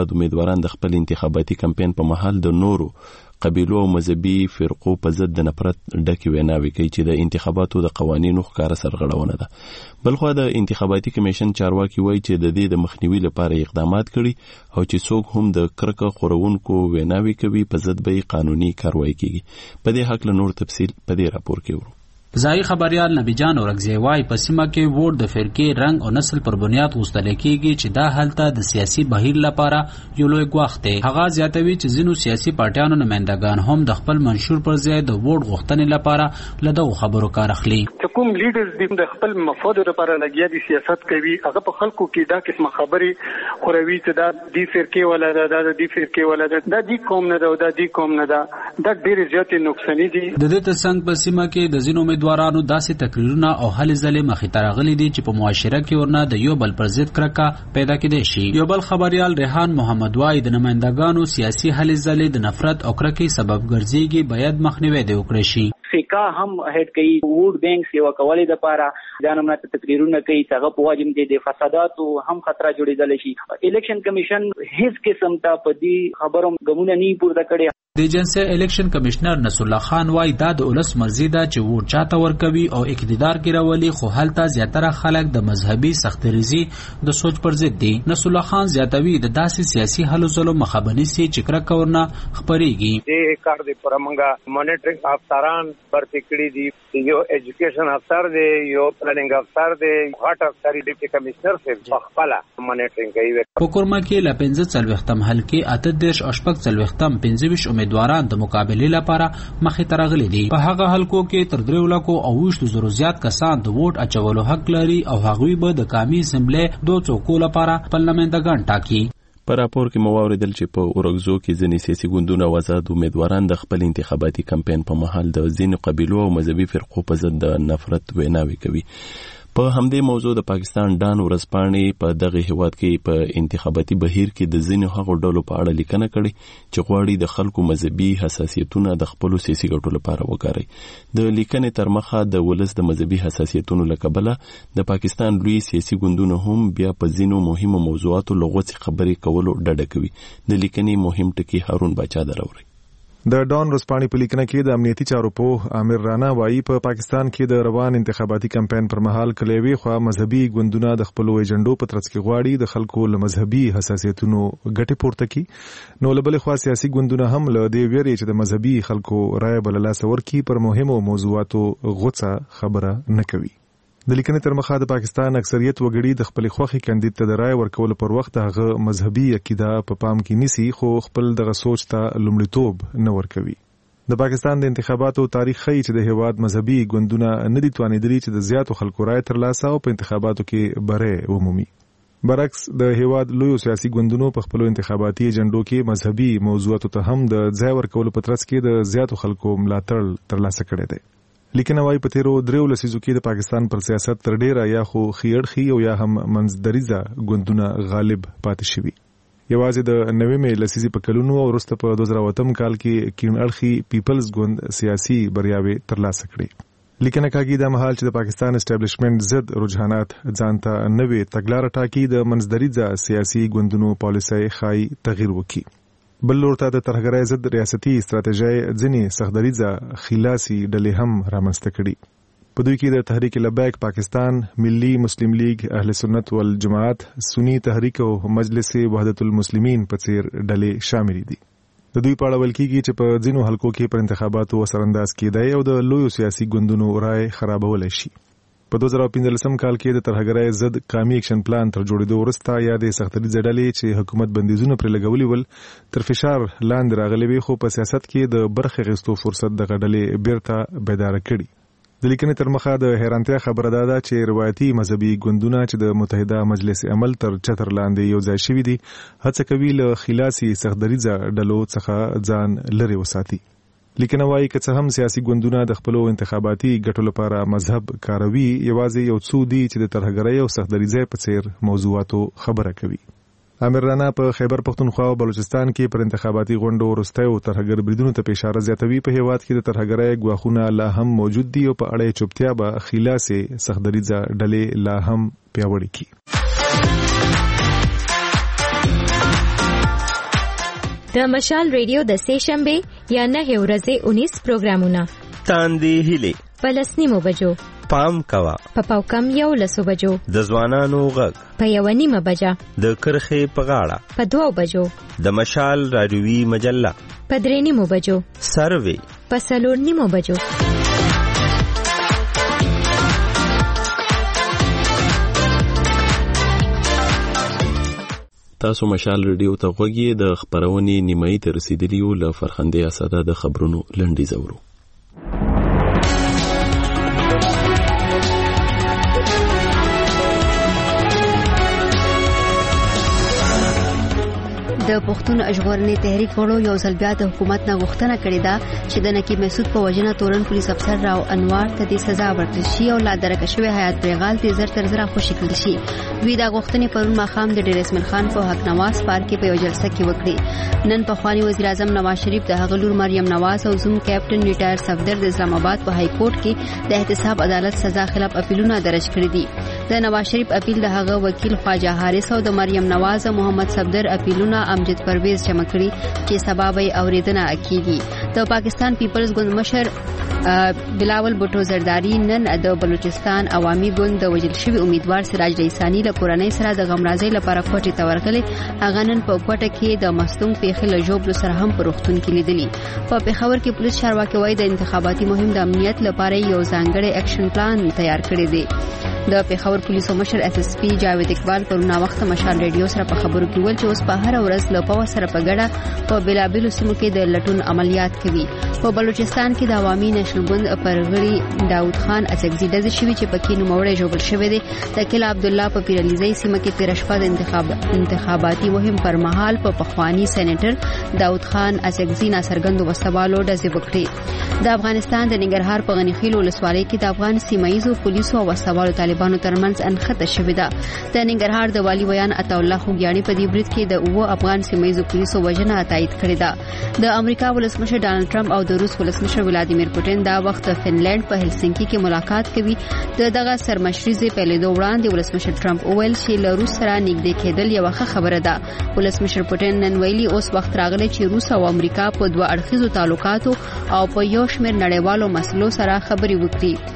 آزاد امیدواران د خپل انتخاباتي کمپاین په مهال د نورو قبیلو او مذهبي فرقو په ضد د نفرت ډکې ویناوې کوي چې د انتخاباتو د قوانینو ښکاره سرغړونه ده. بلخوا د انتخاباتي کمیشن چارواکي وایي چې د دې د مخنیوي لپاره اقدامات کړي او چې څوک هم د کرکه خورونکو ویناوې کوي په ضد به قانوني کاروایی کیږي. په دې حق له نور تفصیل په دې راپور کې ورو. ځای خبريال نبی جان اورګزی وای په سیمه کې ووټ د فرقې رنګ او نسل پر بنیاد غوښتل کېږي چې دا حالت د سیاسي بهیر لپاره یو لوی ګواښ دی. هغه زیاتوي چې ځینو سیاسي پارټیانو نمائندگان هم د خپل منشور پر ځای د ووټ غوښتنې لپاره له دغو خبرو کار اخلي. کوم لیډرز د خپل مفاد لپاره لګیا دي سیاست کوي هغه په خلکو کې دا قسمه خبرې خوروي چې دا د فرقې ولا دا د فرقې ولا دا د کوم نه دا د کوم نه دا ډېر زیات نقصان دي. د دې ترڅنګ په سیمه کې د ځینو امیدوارانو داسې تقریرونه او هلې ځلې مخې ته راغلي دي چې په معاشره کې ورنه د یو بل پر ضد کرکه پیدا کېدای شي. یو بل خبريال ریحان محمد وای د نمائندګانو سیاسي هلې ځلې د نفرت او کرکې سبب ګرځيږي باید مخنیوي دی وکړي شي. فقہ هم هډ کوي ووټ بانک سیوا کولې د پاره ځانونه تقریرونه کوي چې هغه په واجب دي د فسادات او هم خطر جوړېدل شي. الیکشن کمیشن هیڅ قسم ته په دې خبرو غمونه نه پورته کړي. د ایجنسی الیکشن کمشنر نصر الله خان وای دا د ولس مرزي ده چې ووټ چاته ورکوي او اقتدار کې راولي خو هلته زیاتره خلک د مذهبي سختریزي د سوچ پر ضد دي. نصر الله خان زیاتوي د داسې سیاسي هلو ځلو مخابني سي چې کرکه ورنه خبريږي. دې کار د پرمنګا مانیټرینګ افسران برتي کړی دي یو ایجوکیشن افسر دی یو پلانینګ افسر دی غټ افسر ډیپټي کمشنر سے خپل مانیټرینګ کوي. په کورما کې ل 15 حلقې 8 او 15 امیدواران د مقابله لپاره مخې ته راغلي دي. په هغه حلقو کې تر 3 لکو او 20 زیات کسان د ووټ اچولو حق لري او هغوی به د قومي اسمبلی 2 څوکو لپاره پارلمانټګان ټاکي. په راپور کې مو واوریدل چې په اورګزو کې ځینې سیاسي ګوندونه او آزاد امیدواران د خپل انتخاباتي کمپاین په مهال د ځینو قبیلو او مذهبي فرقو په ضد د نفرت ویناوې کوي. په همدې موضوع د پاکستان ډان ورځپاڼې په دغه هیواد کې په انتخاباتي بهیر کې د ځینو هغو ډلو په اړه لیکنه کړې چې غواړي د خلکو مذهبي حساسیتونه د خپلو سیاسي ګټو لپاره وکاروي. د لیکنې تر مخه د ولس د مذهبي حساسیتونو له کبله د پاکستان لوی سیاسي ګوندونه هم بیا په ځینو مهمو موضوعاتو لغوڅ خبرې کولو ډډه کوي. د لیکنې مهم ټکی هارون باچا دراوري. د ډان ورځپاڼې په لیکنه کې د امنیتي چارو په عامر رانا وایي په پاکستان کې د روان انتخاباتي کمپاین پر مهال کلیوي خو مذهبي ګوندونه د خپل ایجنډو په ترڅ کې غواړي د خلکو له مذهبي حساسیتونو ګټه پورته کړي. نو لبل خو سیاسي ګوندونه هم له دې ویري چې د مذهبي خلکو رائے بل لاس ورکی پر مهمو موضوعاتو غوڅه خبره نه کوي. د لیکنې تر مخه د پاکستان اکثریت وګړي د خپل خوخي کاندید ته د رائے ورکول پر وخت هغه مذهبي عقیده په پام کې نیسي خو خپل دغه سوچ ته لومړیتوب نه ورکوي. د پاکستان د انتخاباتو تاریخ ښیي چې د هیواد مذهبي ګوندونه نه دي توانیدلي چې د زیاتو خلکو رائے ترلاسه او په انتخاباتو کې بره ومومي. برعکس د هیواد لوی سیاسي ګوندونو په خپل انتخاباتي ایجنډو کې مذهبي موضوعاتو ته هم د ځای ورکول په ترڅ کې د زیاتو خلکو ملاتړ ترلاسه کړي دي. لیکنه وايي په تیرو 3 لسیزو کې د پاکستان پر سیاست تر ډیره یا خو خیړخي او یا هم منځدریزه ګوندونه غالب پاتې شوي. یوازې د 90 لسیزې په کلونو او وروسته په 2008 کال کې کینړخي پیپلز ګوند سیاسي بریاوي ترلاسه کړې. لیکنه کاږي د مهال چې د پاکستان اسټابلیشمنت ضد رجحانات ځانته نوې تګلارې ټاکي د منځدریزه سیاسي ګوندونو پالیسي خای تغییر وکړي. بل لورته د ترهګرۍ ضد ریاستي ستراتیژۍ ځینې سختدریزه خلاصي ډلې هم رامنځته کړي. په دوی کې د تحریک لبیک پاکستان، ملي مسلم لیگ، اهل سنت والجماعت، سنی تحریک او مجلس وحدت المسلمین په څیر ډلې شامل دي. د دوی په اړه ویل کېږي چې په ځینو حلقو کې پر انتخاباتو اثرانداز کېدای او د لویو سیاسي ګوندونو رائے خرابولی شي. په 2015 کال کې د ترهګرۍ ضد قومي اکشن پلان تر جوړېدو وروسته یا د سختدریزه ډلې چې حکومت بندیزونه پر لګولي ول تر فشار لاندې راغلي وي خو په سیاست کې د برخې غوښتو فرصت د غډلې بیرته بیدار کړي. د لیکنې تر مخه د حیرانتیا خبره ده چې روایتي مذهبي ګوندونه چې د متحده مجلس عمل تر چتر لاندې یو ځای شوي دي هڅه کوي له خلاصي سختدریزه ډلو څخه ځان لري وساتي. لیکنه وايي که څه هم سیاسي ګوندونه د خپل انتخاباتي ګټو لپاره مذهب کاروي یوازې یو څو دي چې د ترهګرۍ او سختدریزۍ په څیر موضوعاتو خبره کوي. عامر رانا په خیبر پختونخوا او بلوچستان کې پر انتخاباتي غونډو وروستیو ترهګر بریدونو ته اشاره زیاتوي. په هیواد کې د ترهګرۍ ګواښونه لا هم موجود دي او په اړه چوپتیا به خلاصي سختدریزه ډلې لا هم پیاوړې کړي. د مشال ریډیو د سې شنبه یا 9 ورځې 19 پروګرامونه تاندې هلي پلسنیمو بجو پام کوا په کم 11 بجو د ځوانانو غږ په 1:30 بجه د کرخې په غاړه په 2 بجو د مشال رادیوي مجله په 3:30 بجو سروي په 4:30 بجو تاسو مشال ریډیو ته غوږی د خبرونې نیمایي ته رسیدلی یو له فرخندې اساده د خبرونو لنډی زورو. د پښتون ژغورنې تحریک غړو یو ځل بیا د حکومت نه غوښتنه کړې ده چې د نقیب مسعود په وجنه تورن پولیس افسر راو انوار ته د سزا ورکړل شي او لا درکه شوی حیات پرغال ته زر تر زر خوشی کړل شي. دوی دا غوښتنې پرون ماخام د ډیر اسماعیل خان په حق نواز پارک کې په یو جلسه کې وکړې. نن په خواني وزیر اعظم نواز شریف د هغه لور مریم نواز او زوم کیپټن ریټایر صفدر د اسلام آباد په های کورټ کې د احتساب عدالت سزا خلاف اپیلونه درج کړي دي. د نواز شریف اپیل د هغه وکیل خواجه حارث او د مریم نواز او محمد صفدر اپیلونه امجد پرویز جمع کړي چې سبب یې اوریدنه کیږي. د پاکستان پیپلز ګوند مشر بلاول بوټو زرداری نن د بلوچستان عوامي ګوند د وجل شوی امیدوار سراج ریسانی له کورنۍ سره د غمرازۍ لپاره کوټې ته ورغلي. هغه نن په کوټه کې د مستون پیښې له جوړ سره هم په روغتون کې لیدلی. په پیښور کې پولیس چارواکي وایي د انتخاباتي مهم د امنیت لپاره یو ځانګړی اکشن پلان تیار کړی دی. د پیښور پولیسو مشر اس اس پی جاوید اقبال پرونه وخت مشال ریډیو سره په خبرو کې ول چې اوس په هر ورځ له پاو سره په ګډه په بلابلو سیمو کې د لټون عملیات کوي. په بلوچستان کې د عوامي نشل ګوند پرغړي داود خان اڅکزي د شوی چې پکې نوموړی جوړ شوی دی. د کلا عبد الله په پیرلیزي سیمه کې 13 شپه د انتخاباتي مهم پر مهال په پخوانی سېنیټر داود خان اڅکزي ناصرګند وسوالو د زیبکړي. د افغانستان د ننګرهار په غنیخیل ولسوالۍ کې د افغان سیمایزو پولیسو او وسوالو طالبانو ترمنځ انخته شوې ده. د ننګرهار د والی ویان عطا الله خوګیاڼي په دې برید کې د 9 افغان سیمایزو پولیسو وژنه تایید کړې ده. د امریکا ولسمشر ډانلډ ټرمپ او د روس ولسمشر ولادیمیر پوتین دا وخت فنلند په هلسنکي کې ملاقات کوي. دغه سرمشري په لیدو وړاندې ولسمشر ټرمپ وویل چې له روس سره نږدې کېدل یو ښه خبره ده. ولسمشر پوتین نن ویلي اوس وخت راغلی چې روس او امریکا په دوه اړخیزو تعلقاتو او په یو شمېر نړیوالو مسلو سره خبرې وکړي.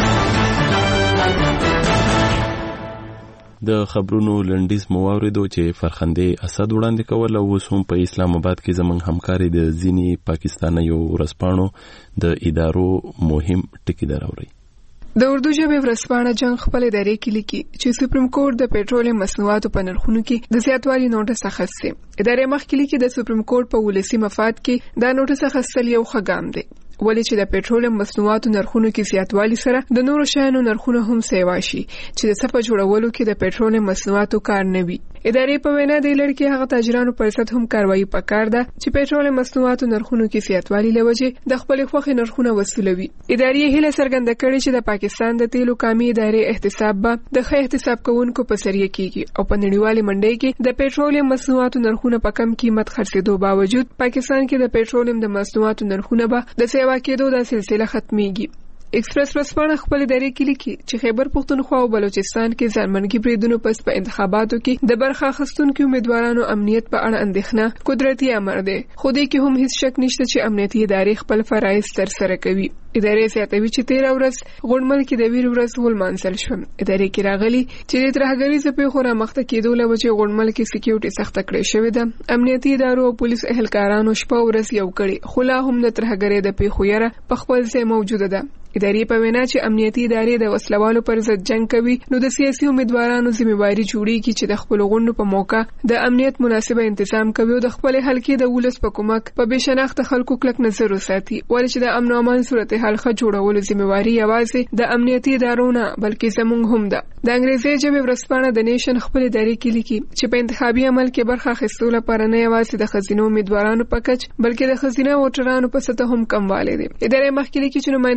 د خبرونو لنډیز مو واوریدو چې فرخندې اسد وړاندې کول او اوس هم په اسلام آباد کې زموږ همکاري د ځینی پاکستانیو ورسپانو د ادارو مهم ټکی دراوري. د اردو ژبې ورسپانه جنگ خپل ادارې کې لیکي چې سپریم کورټ د پېټرولیم مصنوعاتو په نرخونو کې د زیاتوالي نوټس اخیستی. ادارې مخکې لیکي د سپریم کورټ په ولسی مفاد کې دا نوټس اخیستل یو ښه ګام دی. ولې چې د پېټرولیم مصنوعاتو نرخونو کې زیاتوالی سره د نورو شیانو نرخونه هم سیوا شي چې د صفه جوړولو کې د پېټرولیم مصنوعاتو کار نه وي. ادارې په وینا د لړ کې هغه تاجرانو پر ضد هم کاروایی پکار ده چې پېټرولیم مصنوعاتو نرخونو کې زیاتوالی لوجه د خپل خوخي نرخونه وصولوي. ادارې هله څرګنده کړې چې د پاکستان د تیلو کامي ادارې احتساب به د ښه احتساب کوونکو په سریه کېږي او په نړیوالي منډۍ کې د پېټرولیم مصنوعاتو نرخونه په کم قیمت خرڅېدو باوجود پاکستان کې د پېټرولیم د مصنوعاتو نرخونه به د سیوا کېدو د سلسله ختميږي. ایکسپریس ورسپانه خپل ادارې کې لیکي چې خیبر پختونخوا او بلوچستان کې ځانمنګي بریدونو پس په انتخاباتو کې د برخه اخیستونکو امیدوارانو امنیت په اړه اندېښنه قدرتي امر دی. خو دې کې هم هیڅ شک نشته چې امنیتي ادارې خپل فرایض ترسره کوي. ادارې زیاتوي چې 13 ورځ غونډمل کې د ویر ورځ ولمانځل شو. ادارې کې راغلي چې د ترهګریزو پیښو رامخته کېدو له وجې غونډمل کې سکیورټي سخته کړې شوې ده. امنیتي ادارو او پولیس اهلکارانو شپه ورځ یو کړي خو لا هم د ترهګرۍ د پیښو یره په خپل ځای موجوده ده. ادارې په وینا چې امنیتي ادارې د وسلوالو پر ضد جنگ کوي نو د سیاسي امیدوارانو ذمہواری جوړیږي چې د خپل غونډو په موقع د امنیت مناسبه تنظیم کوي او د خپل حلقې د ولس په کومک په بشناخت خلکو کلک نظر وساتي. ولې چې د امن او امان صورتحال ښه جوړولو ذمہواری یوازې د امنیتي ادارو نه بلکې زموږ هم ده. د انګریزي ژبې ورسپانه د نیشن خپل ادارې کې لیکي چې په انتخابي عمل کې برخه اخیستلو لپاره نه یوازې د خزینو امیدوارانو په کچ بلکې د خزینه ووټرانو په سطح هم کموالی دی. ادارې مخکې لیکي چې نمائندګۍ په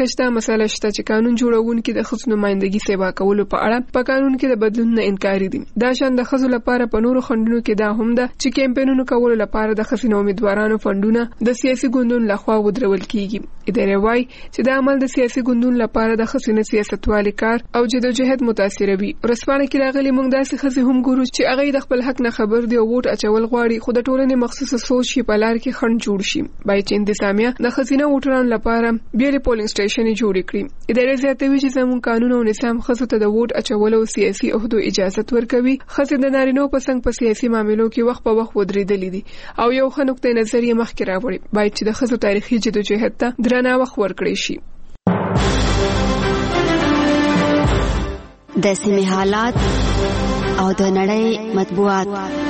شته مسله شته چې قانون جوړونکي د ښځو نمائندګي سیوا کولو په اړه په قانون کې د بدلون نه انکار دي. دا شان د ښځو لپاره په نورو خندونو کې دا هم ده چې کمپاینونو کولو لپاره د ښځینه امیدوارانو فندونه د سیاسي ګوندونو لخوا ودرول کیږي. ادارې وايي چې دا عمل د سیاسي ګوندونو لپاره د ښځینه سیاستوالو کار او جدوجہد متاثروي. ورسپانه کې راغلي موږ داسې ښځې هم ګورو چې هغه د خپل حق نه خبر دي او ووټ اچول غواړي، خو د ټولنې مخصوصه سوچ یې په لار کې خنډ جوړ شي. باید چې انتظامیه د ښځینه ووټرانو لپاره بیل پولینګ سټیشن جوړ کړي. ادارې زیاتوي چې زموږ قانون او نظام ښځو ته د ووټ اچولو او سیاسي عہدو اجازه ورکوي. ښځې د نارینه‌و په څنګ په سیاسي معاملو کې وخت په وخت ودرېدلې دي او یو ښه نقطه نظر یې مخکې راوړي. باید چې د ښځو تاریخي جدوجہد ته درناوی وخت ورکړي شي. د سیمې حالات او د نړۍ مطبوعات.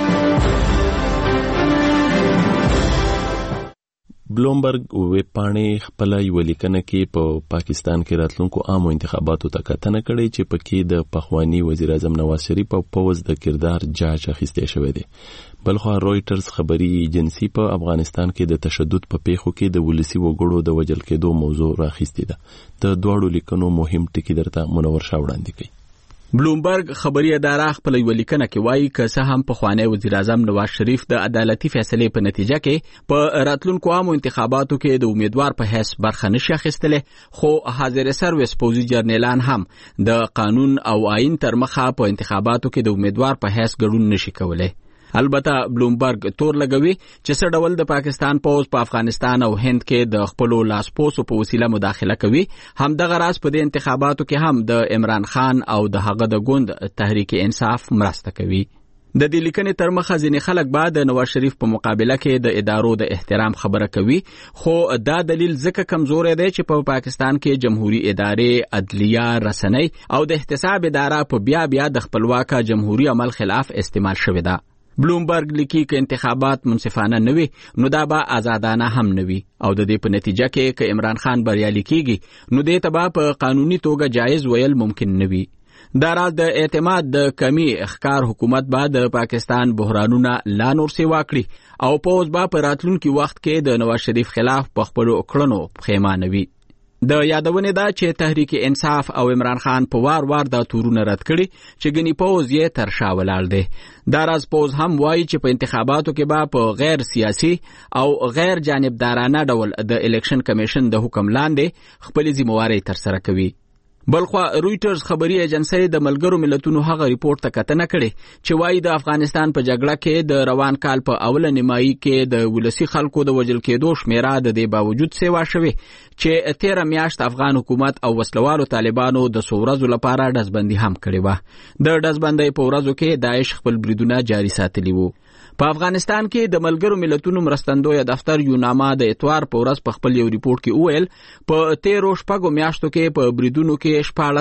بلومبرګ ویب پاڼې خپل یو لیکنه کې په پاکستان کې راتلونکو عامو انتخاباتو ته کتنه کړې چې پکې د پخوانی وزیر اعظم نواز شریف او پوز د کردار جاج اخیسته شوی دی. بلخو رويټرز خبري ایجنسی په افغانستان کې د تشدد په پیښو کې د ولسی وګړو د وجل کېدو موضوع راخیستې ده. د دوړو لیکنو مهم ټکی درته منور شاه وړاندې کوي. بلومبرګ خبري اداره خپل یو لیکنه کې وایي که څه هم پخوانی وزیر اعظم نواز شریف د عدالتي فیصلې په نتیجه کې په راتلونکو عامو انتخاباتو کې د امیدوار په حیث برخه نشي اخیستلې، خو حاضر سرویس پوزي جرنیلان هم د قانون او آئین تر مخه په انتخاباتو کې د امیدوار په حیث ګډون نشي کولای. البته بلومبرګ تور لګوي چې څه ډول د پاکستان پوز په افغانستان او هند کې د خپل لاسپوسو په وسیله مداخله کوي. همدغه راز په دې انتخاباتو کې هم د عمران خان او د هغه د ګوند تحریک انصاف مرسته کوي. د دې لیکنې تر مخه ځینې خلک بعد د نواز شریف په مقابله کې د ادارو د احترام خبره کوي، خو دا دلیل ځکه کمزوري دی چې په پاکستان کې جمهوریت ادارې، عدلیه، رسنۍ او د احتساب اداره په بیا د خپلواک جمهوریت عمل خلاف استعمال شوې ده. بلومبرګ لیکي که انتخابات منصفانه نه وي نو دا به آزادانه هم نه وي او د دې په نتیجه کې که عمران خان بریالي کیږي نو دې ته به په قانوني توګه جایز ویل ممکن نه وي. دا راز د اعتماد د کمی اخکار حکومت به د پاکستان بحرانونه لا نور سیوا کړي او پوز به په راتلونکي وخت کې د نواز شریف خلاف په خپلو کړنو پښیمانه وي. د یادونې ده چې تحریک انصاف او عمران خان په وار د تورونه رد کړي چې ګنې پوز یې تر شا ولاړ دی. دا راز پوز هم وایي چې په انتخاباتو کې به په غیر سیاسي او غیر جانبدارانه ډول د الیکشن کمیشن د حکم لاندې خپل ذمہواری ترسره کوي. بلخو رويټرز خبري ایجنسی د ملګرو ملتونو هغه ریپورت ته کتنه کړې چې وایي د افغانستان په جګړه کې د روان کال په اوله نیمایي کې د ولسی خلکو د وژل کېدو شمیره د دې باوجود سیوا شوه چې 13 میاشت افغان حکومت او وسلوالو طالبانو د سورزو لپاره دزبندي هم کړې و. د دزبندۍ په ورځو کې داعش خپل بریدونه جاري ساتلي وو. په افغانستان کې د ملګرو ملتونو مرستندوی دفتر یوناما د اتوار په ورځ په خپل یو ریپورت کې وویل په 13 شپږو میاشتو کې په بریدونو کې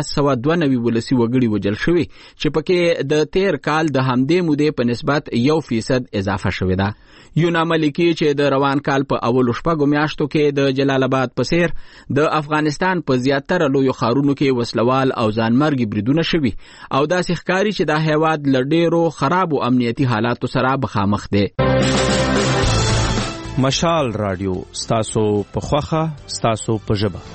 1492 ولسی وګړي وژل شوي چې پکې د 13 کال د همدې مودې په نسبت 1% اضافه شوې ده. یوناما لیکي چې د روان کال په اولو شپږو میاشتو کې د جلال آباد په څیر د افغانستان په زیاتره لویو ښارونو کې وسلوال او ځانمرګي بریدونه شوي او داسې ښکاري چې دا هیواد له ډېرو خرابو امنیتي حالاتو سره مخامخ دی. مشال رادیو ستاسو په خوخه ستاسو په ژبه.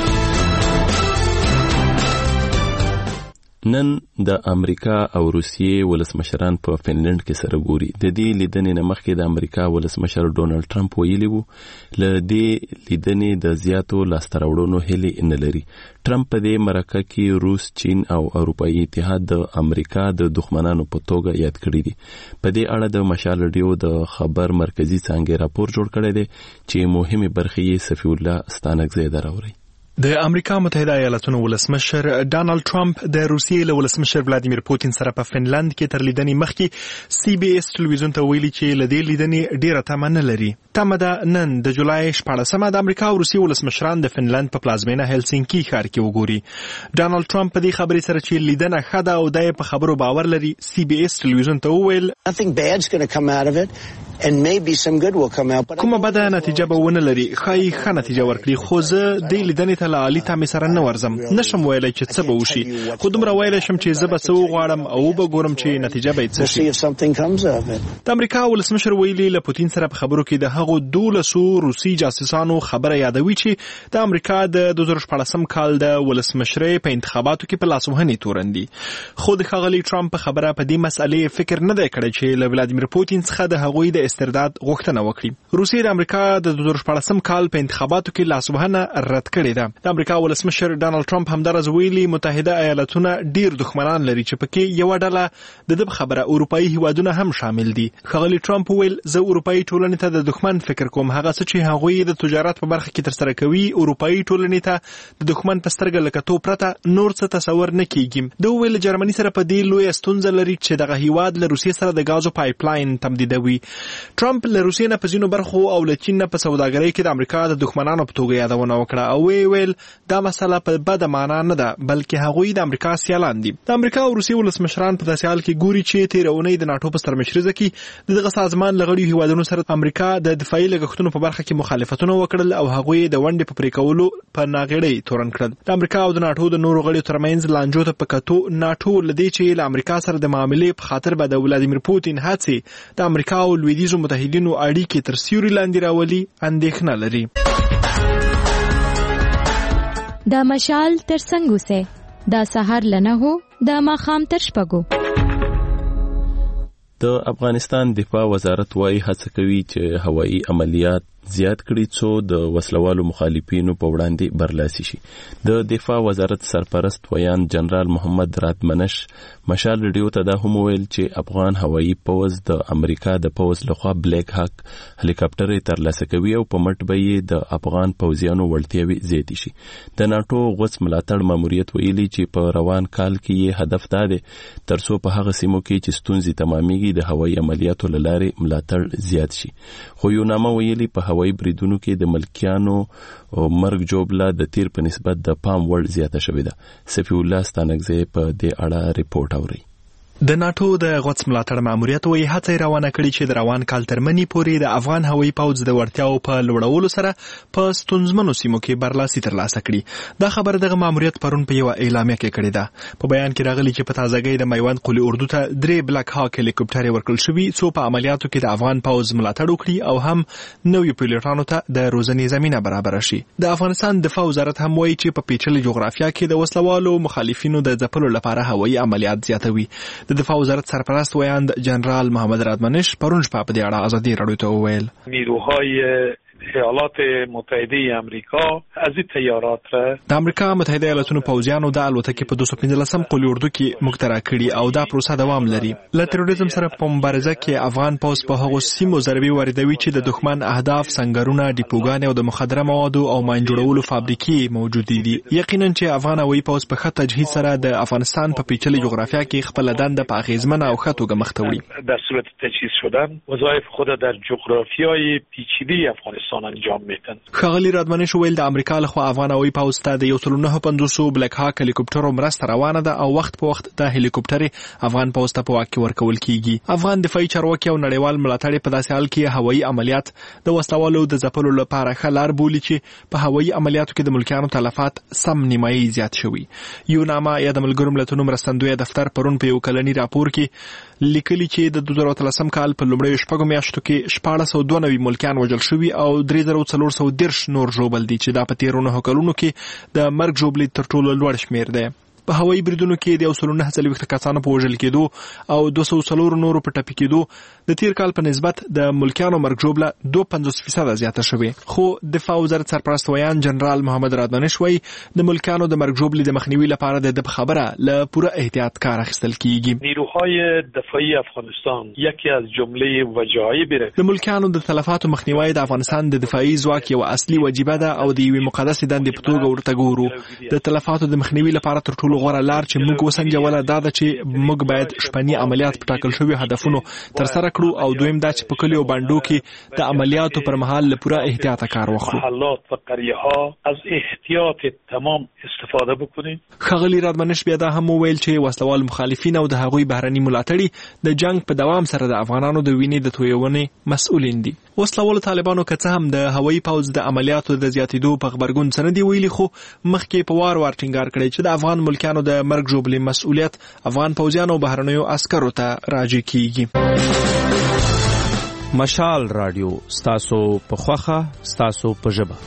نن د امریکا او روسیې ولسمشران په فنلند کې سره ګوري. د دې لیدنې نه مخکې د امریکا ولسمشر ډونالد ټرمپ ویلي وو له دې لیدنې د زیاتو لاسته راوړنو هیلې نه لري. ټرمپ په دې مرکه کې روس، چین او اروپایي اتحاد د امریکا د دښمنانو په توګه یاد کړی دي. په دې اړه د مشال رادیو د خبر مرکزی څنګه راپور جوړ کړی دی چې مهمه برخه یې صفی الله ستانکزی دراوري. د امریکا متحده ایالاتونو ولسمشر ډانلډ ټرمپ د روسیې له ولسمشر ولادیمیر پوتین سره په فنلند کې تر لیدنې مخکې سی بي اس ټلویزیون ته ویلي چې له دې لیدنې ډیره تمه نه لري. تمه ده نن د جولای 14مه د امریکا او روسیې ولسمشران د فنلند په پلازمینه هلسینکی ښار کې وګوري. ډانلډ ټرمپ په دې خبرې سره چې لیدنه ښه ده او د په خبرو باور لري سی بي اس ټلویزیون ته وویل nothing bad's going to come out of it. کومه بده نتیجه به ونه لري خای ښه نتیجه ورکړي خو زه د لیدنې ته عالی تامې سره نه ورزم نشم ویلای چې څه به وشي خو دومره ویلای شم چې زه به څه وغواړم او به ګورم چې نتیجه به څه شي د امریکا ولسمشر ویلي له پوتین سره په خبرو کې د هغو 12 روسي جاسوسانو خبره یادوي چې د امریکا د 2014 کال د ولسمشرۍ په انتخاباتو کې په لاسوهنې تورن دي خو د ښاغلي ټرمپ په خبره په دې مسئلې فکر نه دی کړی چې له ولادیمیر پوتین څخه د هغوی د استرداد غوښتنه وکړي روسیې د امریکا د 2014 کال په انتخاباتو کې لاسوهنه رد کړې ده د امریکا ولسمشر ډانلډ ټرمپ همدارس ویلي متحده ایالاتونه ډیر دښمنان لري چې پکې یو ډله د خبره اروپאי هیوادونه هم شامل دي ښاغلي ټرمپ ویل زه اروپאי ټولنې ته د دښمن فکر کوم هغه څه چې هغوی د تجارت په برخه کې ترسره کوي اروپאי ټولنې ته د دښمن په سترګه لکتو پرته نور څه تصور نه کیږي دوی ویل جرمني سره په دې لوی ستونزه لري چې دغه هیواد له روسیې سره د غازو پایپ لاین تمدیدوي ټرمپ له روسیې نه په ځینو برخو او له چین نه په سوداګرۍ کې د امریکا د دښمنانو په توګه یادونه وکړه او ویل دا مسله په بده معنا نه ده بلکې هغوی د امریکا سیالان دي د امریکا او روسیې ولسمشران په داسې حال کې ګوري چې تیرونی د ناتو په سرمشرۍ کې دغه سازمان لغړي هیوادونو سره امریکا د دفاعي لګښتونو په برخه کې مخالفتونه وکړل او هغوی د ونډې په پریکولو په ناغېړۍ تورن کړل د امریکا او د ناتو د نورو غړیو ترمنځ لانجو ته په کتو ناتو لدی چې له امریکا سره د معاملې په خاطر به د ولادیمیر پوتین هڅې د امریکا او لویدیځو متحدینو اړیکې تر سیوري لاندې راولي اندېښنه لري دا مشال تر څنګه سه دا سحر لنه هو دا ماخام تر شپګو د افغانستان دفاع وزارت وايي هڅه کوي چې هوایي عملیات زیات کړي څو د وسلوالو مخالفینو په وړاندې برلاسي شي د دفاع وزارت سرپرست ویان جنرال محمد راتمنش مشال ریډیو ته دا هم ویل چې افغان هوایي پوځ د امریکا د پوځ لخوا بلیک هاک هلیکاپټر ترلاسه کوي او په مټ به یې د افغان پوځیانو وړتیاوي زیاتې شي د ناتو غوڅ ملاتړ ماموریت ویلي چې په روان کال کې یې هدف دا دی ترڅو په هغه سیمو کې چې ستونزې تمامېږي د هوایي عملیاتو له لارې ملاتړ زیات شي خو یو نامه ویلي په هوایي بریدونو کې د ملکیانو مرګ جوړه د تیر په نسبت د پام وړ زیاته شوې ده سفی الله ستانګزه په دې اړه ریپورت اوري د ناتو د غوڅ ملاتړ ماموریت وایي هڅه روانه کړې چې د روان کال تر منی پورې د افغان هوایي پوځ د وړتیاو په لوړولو سره په ستونزمنو سیمو کې برلاسي ترلاسه کړي دا خبر دغه ماموریت پرون په یو اعلامیه کې کړی ده په بیان کې راغلی چې په تازهګۍ د میوند قلی اردو ته 3 بلیک هاک هلیکاپټر ورکړل شوی څو په عملیاتو کې د افغان پوځ ملاتړ وکړي او هم نوې پیلوټانو ته د روزنې زمينه برابر شي د افغانستان دفاع وزارت هم وایي چې په پیچلې جغرافیا کې د وسلوالو مخالفینو د ځپلو لپاره هوایي عملیات زیاتوي د دفاع وزارت سرپرست ویاند جنرال محمد راتمنش پرون شپه په دې اړه ازادي راډیو ته وویل نیروهای ایالات متحده امریکا از این تیارات را د امریکا متحده ایالاتونو پوځیانو د الوتکې په 215 قلی اردو کې مخترع کړي او دا پروسه دوام لري له تروریزم سره په مبارزه کې افغان پوځ په هغو سیمو ضربې واردوي چې د دښمن اهداف سنگرونه ډیپوګان او د مخدره موادو او ماین جوړولو فابریکې موجود دي یقینا چې افغان هوایي پوځ په خط تجهیز سره د افغانستان په پیچلې جغرافیا کې خپل دنده په اغیزمنه او ښه توګه مخ ته وړي در صورت تجهیز شدن وظایف خود در جغرافیای پیچیده افغانستان انجام میدن ښاغلي راتمنش ویل د امریکا لخوا افغان هوایي پوځ ته د 195 بلیک هاک هلیکاپټرو مرسته روانه ده او وخت په وخت د هلیکاپټر افغان پوځ ته په واک کې ورکول کیږي افغان دفاعي چارواکي او نړیوال ملاتړ په داسې حال کې هوایي عملیات د وسلوالو د ځپلو لپاره خلار بولی چې په هوایي عملیاتو کې د ملکیانو تلفات سم نیمایي زیات شوي یو نامه یا د ملګرو ملتونو مرستندوی دفتر پرون په یو کلنی راپور کې لیکلي چې د 2013 کال په لومړیو شپږو میاشتو کې 1492 ملکیان وژل شوي او 3410 نور ژوبل دي چې دا په تیرونو کلونو کې د مرګ ژوبلې تر ټولو لوړ شمیر دی په هوایي بریدونو کې د 190 کسانو په وژل کېدو او 204 نورو په ټپي کېدو د تیر کال په نسبت د ملکیانو مرګ ژوبله 250% زیاته شوې خو دفاع وزارت سرپرست ویان جنرال محمد راتمنش وایي د ملکیانو د مرګ ژوبلې د مخنیوي لپاره د خبره له پوره احتیاط کار اخیستل کیږي نیروهای دفاعی افغانستان یکی از جمله وجایب د ملکیانو د تلفاتو مخنیوي د افغانستان د دفاعي ځواک یو اصلي وجیبه ده او د یوې مقدسې دندې په توګه ورته ګورو د تلفاتو د مخنیوي لپاره تر ټولو غوره لار چې موږ وسنجوله دا ده چې موږ باید شپني عملیات په ټاکل شوی هدفونو ترسره کړو او دویم دا چې په کلیو باندو کې د عملیاتو پر مهال له پوره احتیاط کار واخلو. محلات و قریه ها از احتیاط تمام استفاده بکنید. ښاغلي رادمنش بیا دا هم وویل چې وسلوال مخالفین او د هغوی بهرني ملاتړي د جنگ په دوام سره د افغانانو د وینې د تویونې مسؤلین دي. وسلوال طالبانو که څه هم د هوایي پوځ د عملیاتو د زیاتېدو په خبرګون څه نه دی ویلي خو مخکې په وار ټینګار کړی چې د افغان ملکیانو د مرګ ژوبلې مسؤلیت افغان پوځیانو او بهرنیو عسکرو ته راجع کیږي. مشال رادیو ستاسو په خوخه ستاسو په ژبه.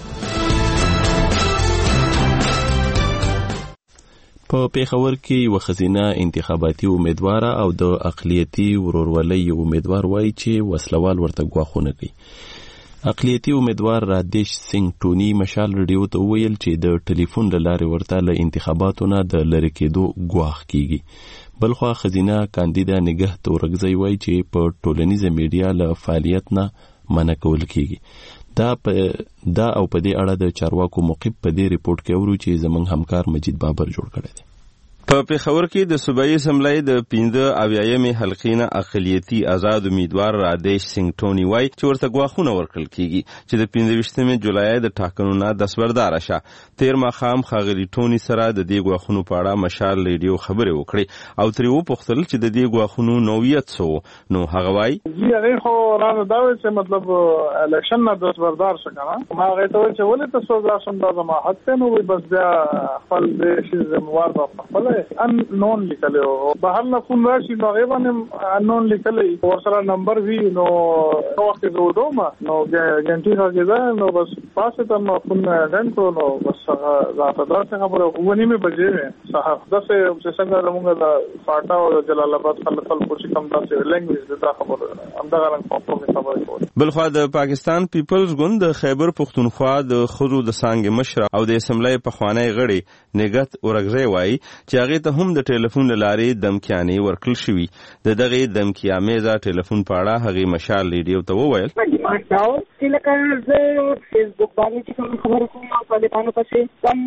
په پیښور کې یو خزینه انتخاباتي امیدوار او د اقلیتي ورورولۍ امیدوار وایي چې وسلوال ورته ګواښونه کوي. اقلیتي امیدوار رادیش سنگ ټونی مشال رادیو ته وویل چې د ټلیفون له لارې ورته له انتخاباتو نه د لرې کېدو ګواښ کیږي. بلخوا خزینه کاندیدا نګهت اورګزی وایي چې په ټولنیزه میډیا له فعالیت نه منع کول کیږي. دا او په دې اړه د چارواکو موقف په دې ریپورت کې اورو چې زمونږ همکار مجید بابر جوړ کړی دی. په پیښور کې د صوبایي اسمبلی د 15 حلقې نه اقلیتي آزاد امیدوار رادیش سنگ ټونی وایي چې ورته ګواښونه ورکړل کیږي چې د 25 جولای د ټاکنو نه دستبردار شه. تیر ماښام ښاغلي ټونی سره د دې ګواښونو په اړه مشال ریډیو خبرې وکړې او ترې وپوښتل چې د دې ګواښونو نوعیت څه نو هغه وایي هغه خو رانه دا وایي چې مطلب الیکشن نه دستبردار شه کنه ما هغه ته وایي چې ولې تاسو دا سم دا ما حق نو وي بس بیا خپل د شي زموار په خپل ان نون لیکلو بهر نه فون راشي نو غیبا ان نون لیکلې ورسره نمبر وی نو وخت زودو ما نو ګنټي راځي نو بس پاسه ته ما فون اډن کو نو بس راته دا خبره ونی می بجې صاحب داسه چې څنګه موږ د فاټا او جلال آباد خلک کوشش کوم داسه لنګویج دا خبره همدا غلط په خبره کوي. بلخوا د پاکستان پیپلز ګوند د خیبر پختونخوا د خزو د سانګ مشر او د اسمبلی په خوانی غړي نګت اورګزی وایي چې هغه ته هم د ټلیفون لارې دمکیانې ورکړل شوې. د دغه دمکیامېزه ټلیفون په اړه هغه مشال ریډیو ته وویل چې لکه زه فیسبوک باندې چې کوم خبرې کوم او طالبانو پسې کم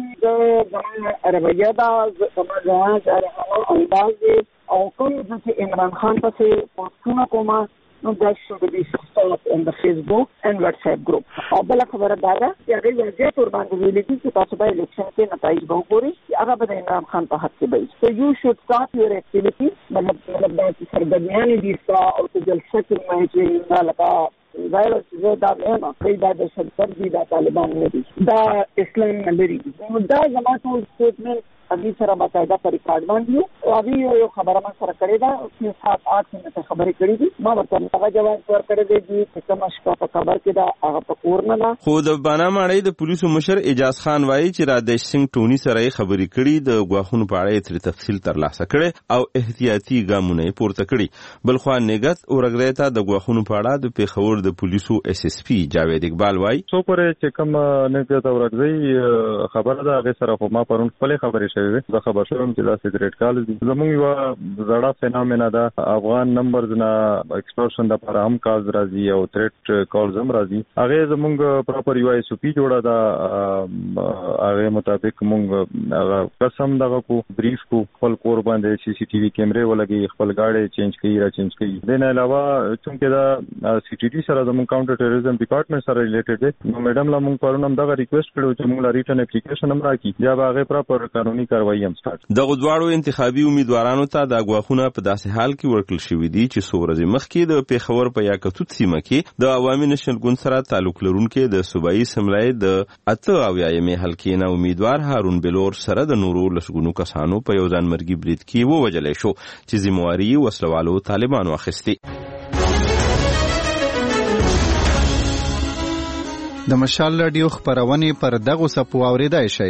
د عربیه دا زموږ انداز او کوم چې عمران خان پسې پوسټونه کومه نو that should be stopped in the Facebook and WhatsApp group. او بل خبره دا ده چې هغه واضح تور باندې ویلي چې تاسو به الیکشن کې نتایج وګورئ چې هغه به عمران خان په حق کې وي. So you should stop your activity. مطلب دا چې سرګرمیان دي او چې جلسه کې چې لکه ظاهر چې دا نه کوي دا د شرط دي دا طالبان نه دي دا اسلام نه لري. دا زموږ سټیټمنټ ابھی سره باقاعده پر ریکارډ باندې او ابھی یو خبره ما سره کړې ده چې 7-8 منټه خبرې کړې دي ما ورته هغه جواب ورکړی دی چې کوم شپه په خبر کې دا هغه په کور نه ده. خو د باناماړی د پولیسو مشر اجاز خان وایي چې رادیش سنگ ټونی سره خبرې کړې د غواخونو په اړه تر تفصیل ترلاسه کړي او احتیاطي ګامونه پورته کړي. بلخوا نګت اورګری ته د غواخونو په اړه د پیښور د پولیسو SSP جاوید اقبال وایي څو پرې چې کوم نګت اورګری خبره ده هغه سره خو ما پرون خپل خبرې زه خبر شوم چې دا سیکریټ کال زموږ یو زړه فینامنا ده افغان نمبرز نه ایکسپلوشن د پر هم کال راځي او تھریټ کالز هم راځي هغه زموږ پراپر یو SOP جوړه ده هغه مطابق موږ قسم دغه کو بریف کو خپل کور باندې CCTV کیمرې ولګي خپل گاډي چینج کړي دین علاوه چې دا CTT سره زموږ کاونټر ټیرریزم ډپارټمنټ سره ریلیټډ دی نو میډم لا موږ پرونم دغه ریکوست کړو چې موږ ریټن اپلیکیشن هم راکړي یا هغه پراپر قانوني دغه دواړو انتخابي امیدوارانو ته د غواخونه په داسې حال کې ورکړل شوې دي چې څو ورځې مخکې د پیښور په یاکتوت سیمه کې د عوامي نشنل ګوند سره تعلق لرونکي د صوبایي اسمبلی د 88 حلقې نه امیدوار هارون بلور سره د نورو لسګونو کسانو په یو ځانمرګي برید کې ووجلې شو چې ذمہواري وسلوالو طالبانو اخیستي. د مشال رادیو خبرونه پر دغه سپو اوریدای شي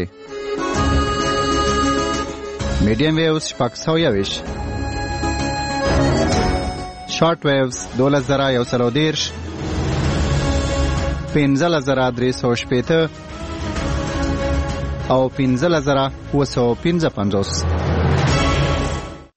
میډیم ویوز 620 شارټ ویوز 2110 15350 او 15955.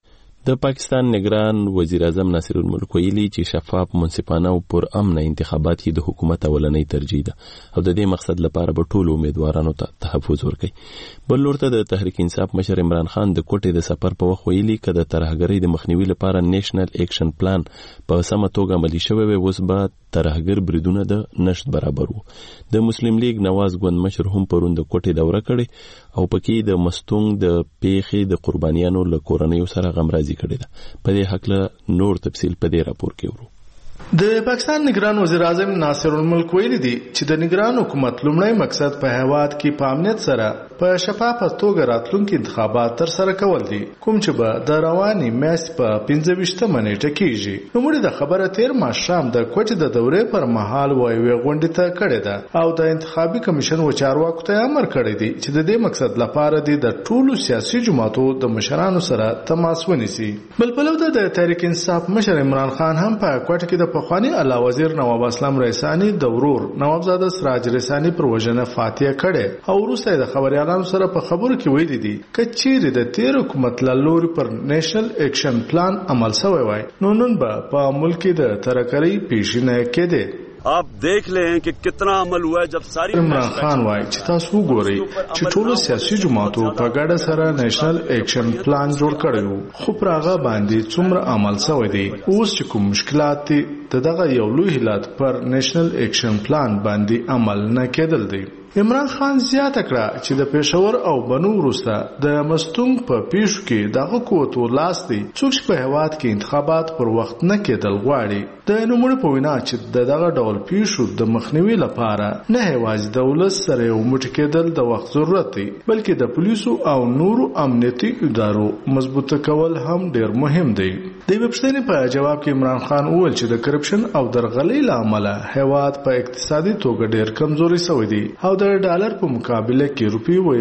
د پاکستان نگران وزیر اعظم ناصر الملک ویلي چې شفاف منصفانه او پر امن انتخابات د حکومت اولنۍ ترجیح ده او د دې مقصد لپاره به ټول امیدوارانو ته تحفظ ورکړي. بل لورته د تحریک انصاف مشر عمران خان د کوټې د سفر په وخت ویلي چې د ترهګرۍ د مخنیوي لپاره نیشنل ایکشن پلان په سمه توګه عملي شوی وي، اوس به ترهګر بریدونه د نشټ برابر وو. د مسلم لیگ نواز ګوند مشر هم پرون د کوټې دوره کړې او پکې د مستونګ د پیښې د قربانیانو له کورنیو سره غمرازي کړې ده. په دې حق نور تفصیل په دې راپور کې ورو. د پاکستان نگران وزیر اعظم ناصر الملک ویلي دي چې د نگران حکومت لومړی مقصد په هیواد کې په امنیت سره په شفافه توګه راتلونکي انتخابات تر سره کول دي، کوم چې به د رواني میاشتې په 25 نیټه کېږي. نوموړي د خبره تیر ماښام د کوټې د دورې پر مهال یوې غونډې ته کړې ده او د انتخابي کمیشن و چارواکو ته امر کړی دی چې د دې مقصد لپاره د ټولو سیاسي جماعتو د مشرانو سره تماس ونیسي. بل پلو د تحریک انصاف مشر عمران خان هم په کوټه کې د پخوانی اعلی وزیر نواب اسلام ریسانی د ورور نوابزاده سراج ریسانی پر وژنه فاتحه کړي او وروسته د خبريالانو سره په خبرو کې ویلي دي چې چیرې د تیر حکومت لوري پر نیشنل ایکشن پلان عمل شوی وای نو نن به په ملک د ترهګرۍ پیشینه کېده. आप देख लें कि कितना अमल हुआ है जब सारी عمران خان وای چې تاسو ګورئ چې ټولو سیاسي جماعتو په ګډه سره نیشنل ایکشن پلان جوړ کړی خو پر هغه باندې څومره عمل شوی دی. اوس چې کوم مشکلات دي دغه یو لوی هلت پر نیشنل ایکشن پلان باندې عمل نه کېدل دی. عمران خان زیاته کړه چې د پېښور او بنو وروسته د مستونګ په پیښو کې دغه قوتو لاس دی څوک چې په هیواد کې انتخابات پر وخت نه کېدل غواړي. د نوموړي په وینا چې دغه ډول پیښو د مخنیوي لپاره نه یوازې دولت سره یو موټی کېدل د وخت ضرورت دی بلکې د پولیسو او نورو امنیتي ادارو مضبوطه کول هم ډیر مهم دی. د وبښتنې په جواب کې عمران خان وویل چې د کرپشن او درغلۍ له امله هیواد په اقتصادي توګه ډیر کمزوري شوی دی او د ډالر په مقابله کې روپی و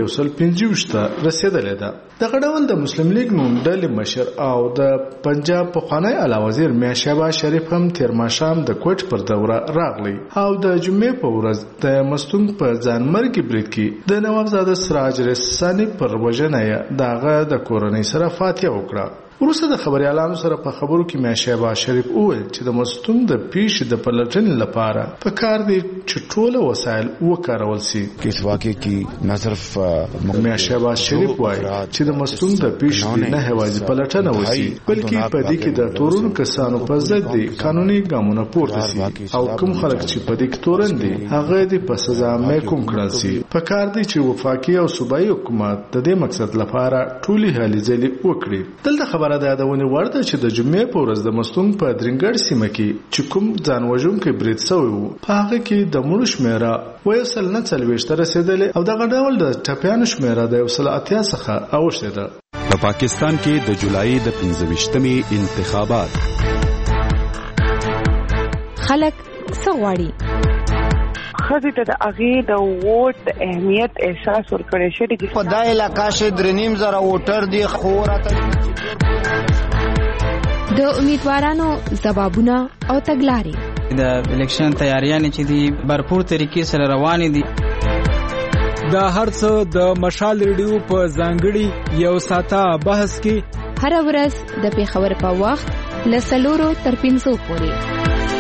150 رسیدلې ده. دغه ډول د مسلم لیگ نون ډلې مشر او د پنجاب پخوانی اعلی وزیر میاں شهباز شریف هم تیر ماښام د کوټ پر دوره راغلی او د جمعې په ورځ د مستونګ په ځانمرګي برید کې د نوابزاده سراج ریسانی پر وژنه دغه د کورنۍ سره فاتحه وکړه. وروسته د خبريالانو سره په خبرو کې میاں شهباز شریف وویل چې د مستونګ د پیښې د پلټنې لپاره په کار دی چې ټول وسایل وکارول شي. اس واقعې کې نه صرف میاں شهباز شریف وایي چې د مستونګ د پیښې نه هوازي پلټنه وشي بلکې په دې کې د تورن کسانو په ضد دي قانوني ګامونه پورته شي او کوم خلک چې په دې کې تورن دي هغه دې په سزا محکوم کړل شي. په کار دی چې وفاقي او صوبایي حکومت د دې مقصد لپاره ټولي هلې ځلې وکړي. دلته خبره ده د ونی ورته چې د جمعې په ورځ د مستونګ په درنګړ سیمه کې چې کوم ځانوژونکي برید شوی وو په هغه کې د مړو شمیره 140 رسیدلې او دغه ډول د ټپیانو شمیره د 180 څخه اوښته ده. په پاکستان کې د جولای د 15مې انتخابات خلک څه غواړي؟ خزي ته د اغه د ووټ د اهمیت احساس ورکړی شي چې په دای علاقې شه 3.5 زره ووټر دي خورته د امیدوارانو ځوابونه او تګلارې د الیکشن تیاریانې چې دي برپور طریقې سره روانې دي. دا هرڅه د مشال ریډیو په ځانګړي یو ساعته بحث کې هر ورځ د پیښور په وخت له 4 تر 5 پورې.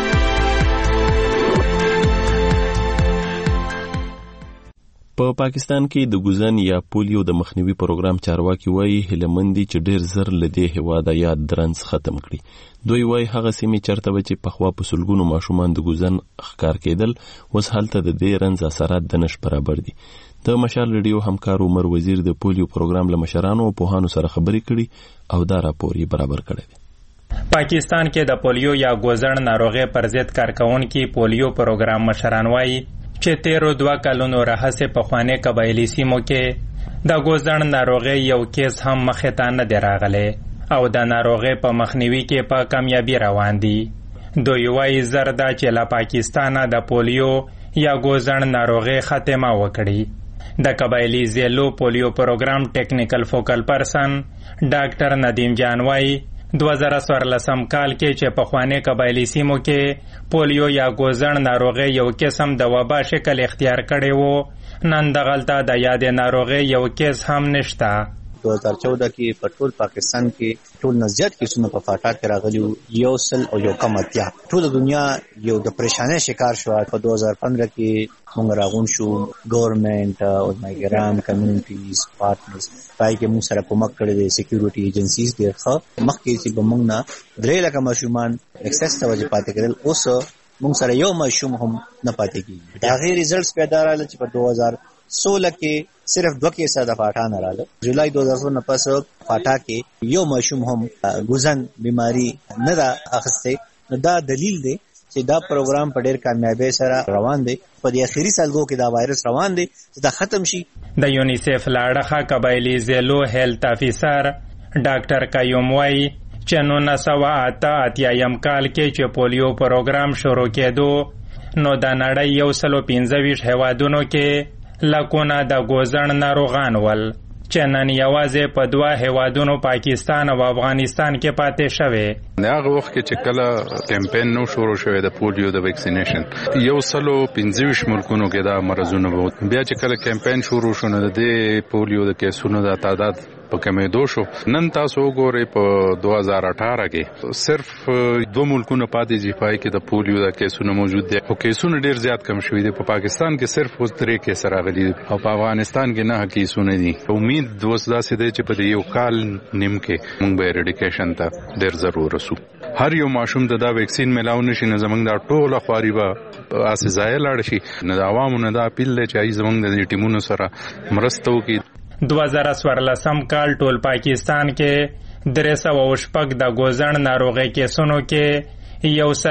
په پاکستان کې د ګوزن یا پولیو د مخنیوي پروګرام چارواکي وایي هلمندي چې ډیر زر لدی هواده یا درنس ختم کړي. دوی وایي هغه سیمې چرته و چې په خوا په سلګونو ماشومان د ګوزن ښکار کېدل اوس هلته د دې رنز اثرات د نش برابر دي. د مشال ریډیو همکار عمر وزیر د پولیو پروګرام له مشرانو او پوهانو سره خبرې کړي او دا راپور یې برابر کړی دی. پاکستان کې د پولیو یا ګوزن ناروغي پر ضد کارکونکي پولیو پروګرام مشران وایي چې 13 کلونو راهیسې په خواني قبایلی سیمو کې د ګوزن ناروغي یو کیس هم مخې ته نه دی راغلی او د ناروغي په مخنیوي کې په کامیابی روان دي. دوی وایي زر دا چې له پاکستانه د پولیو یا ګوزن ناروغي خاتمه وکړي. د قبایلی ضلعو پولیو پروګرام ټیکنیکل فوکل پرسن ډاکټر ندیم جان وایي 2014 کال کې چې په خواني قبایلی سیمو کې پولیو یا ګوزن ناروغي یو قسم د وبا شکل اختیار کړی وو، نن دغلته د یاد ناروغي یو کیس هم نشته. 2014 کې په ټول پاکستان کې ټول نزيات کیسونه په فاټا کې راغلي 100 ټول دنیا یو د پریشانه شکار شو. په 2015 کې موږ راغون شو ګورنمنت او مایګران کمیونټیز پارټنرز پای کې موږ سره کومک کړی دی سکیورټي ایجنسیز ډېر ښه مخکې چې به موږ نه 3 لکه ماشومان اکسس ته وجه پاتې کېدل اوس موږ سره یو ماشوم هم نه پاتې کېږي. دا غیر ریزلټس پیدا راغله چې په 2016 کې صرف 2% د فاټا نه راغله. جولای 2016 نه پس فاټا کې یو ماشوم هم ګوزن بیماری نه دا اخسته. نو دا دلیل دی چې دا پروګرام په ډېر کامیابی سره روان دی. په دې اخیری سالګو کې دا وایرس روان دی چې دا ختم شي. د یونیسف لاړخه قبایلی زیلو هیلث افیسر ډاکټر کایوم وای چې 1988 کال کې چې پولیو پروګرام شروع کېدو نو د نړۍ 125 هیوادونو کې لکونه د ګوزن ناروغان ول چې نن یوازې په 2 هیوادونو پاکستان او افغانستان کې پاتې شوی. هغه وخت کې چې کله کمپاین نو شروع شوی د پولیو د ویکسینیشن 125 ملکونو کې دا مرزونه وو. بیا چې کله کمپاین شروع شو نو د پولیو د کیسونو د تعداد په کمیدو شو. نن تاسو وګورئ په 2018 کې صرف 2 ملکونه پاتې دي پای کې د پولیو د کیسونو موجود دي او کیسونه ډیر زیات کم شوي دي. په پاکستان کې صرف 3 کیس راغلي او په افغانستان کې 9 کیسونه دي. امید دوست داسې دی چې په یو کال نیم کې موږ به اریډیکیشن ته ډیر ضرور رسو. هر یو ماشوم د دا ویکسین ملاو نشي نه زمونږ دا ټوله خواري به اسې ځای لاړ شي. نه د عوامو نه دا اپیل دی چې زمونږ د ټیمونو سره مرسته وکړي. 2014 کال ټول پاکستان کې 306 د ګوزن ناروغي کیسونو کې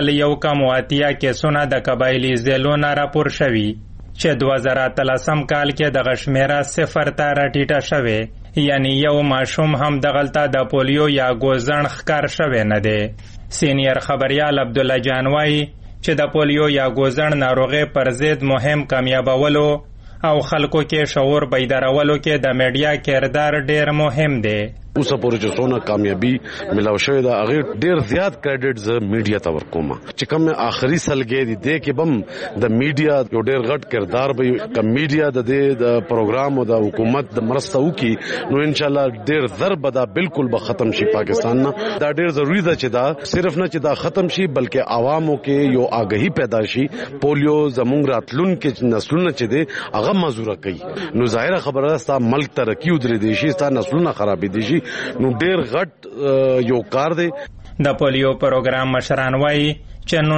101 کیسونه د قبایلی زیلو نه راپور شوي چې 2013 کال کې د غشمیره 0 ته راټیټه شوه. یعنی یو ماشوم هم دغلطه د پولیو یا ګوزن ښکار شوی نه دی. سینیر خبریال عبدالله جانوای چې د پولیو یا ګوزن ناروغي پر ضد مهم کامیابولو او خلکو کې شعور بیدارولو کې د میډیا کردار ډیر مهم دی. اوس پورې چې څونه کامیابی ملاو شوې ده هغه ډیر زیات کریډټ ز میډیا ته ورکوم چې کوم آخري سلګې دي کې بم د میډیا یو ډیر غټ کردار به کم میډیا د دې د پروګرام او د حکومت د مرسته وکي نو ان شاء الله ډیر ضرب دا بالکل به ختم شي پاکستان نه. دا ډیر ضروری ده چې دا صرف نه چې دا ختم شي بلکې عوامو کې یو آگاهی پیدا شي. پولیو زموږ راتلون کې نسلونه چې دي هغه مزوره کوي نو ظاهره خبره ده ستا ملک ترقی ودرې دي شي ستا نسلونه خرابې دي شي نو ډیر غټ یو کار دی. د پولیو پروګرام مشران وایي چې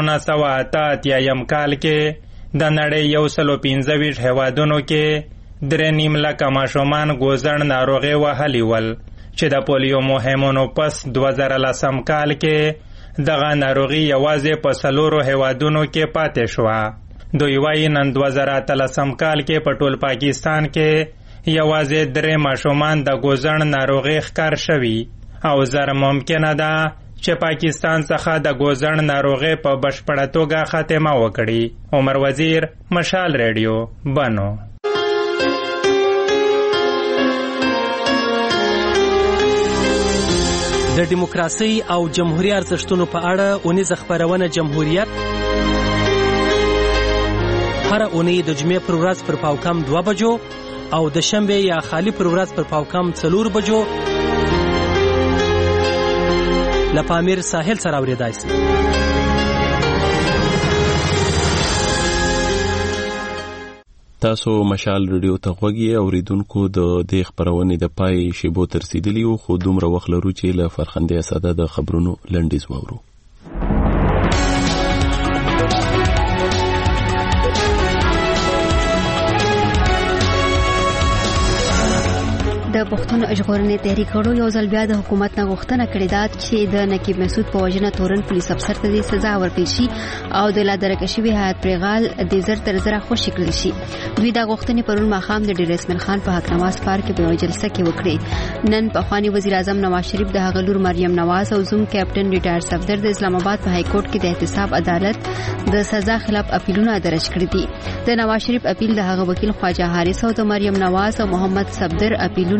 1988 کال کې د نړۍ 125 هیوادونو کې 3.5 لکه ماشومان ګوزن ناروغي وهلي ول چې د پولیو مهمونو پس 2010 کال کې دغه ناروغي یوازې په 4 هیوادونو کې پاتې شوه. دوی وایي نن 2013 کال کې په ټول پاکستان کې یوازې 3 ماشومان د ګوزن ناروغي ښکار شوي او زر ممکنه ده چې پاکستان څخه د ګوزن ناروغي په بشپړه توګه خاتمه وکړي. عمر وزیر، مشال ریډیو، بنو. د دیموکراسي او جمهوریت ارزښتونو په اړه اونیزه خبرونه جمهوریت هر اونۍ د جمعې پر ورځ پر پاوکم 2 بجو او د شنبه یا خالی پر ورځ پر پاوکم 4 بجو لپامیر ساحل سره اوریدای شي. تاسو مشال ریډیو ته غوږی اوریدونکو د دې خبرونې د پای شیبو ترسیدلی او خو دومره وخت لرو چې له فرخنده اساده د خبرونو لنډیز وورو. د پښتون ژغورنې تحریک غړو یو ځل بیا د حکومت نه غوښتنه کړې ده چې د نقیب مسعود په وژنه تورن پولیس افسر ته سزا ورکړي شي او د لادرکه شوی حیات پرغال د زر تر زره خوشی کړل شي. دوی دا غوښتنې پرون ماښام د ډیر اسماعیل خان په حق نواز پارک کې په جلسه کې وکړې. نن په خواني وزیر اعظم نواز شریف د هغه لور مریم نواز او زوم کیپټن ریټایر صفدر د اسلام آباد په های کورټ کې د احتساب عدالت د سزا خلاف اپیلونه درج کړي دي. د نواز شریف اپیل د هغه وکیل خواجه حارث او د مریم نواز او محمد صفدر اپیلونه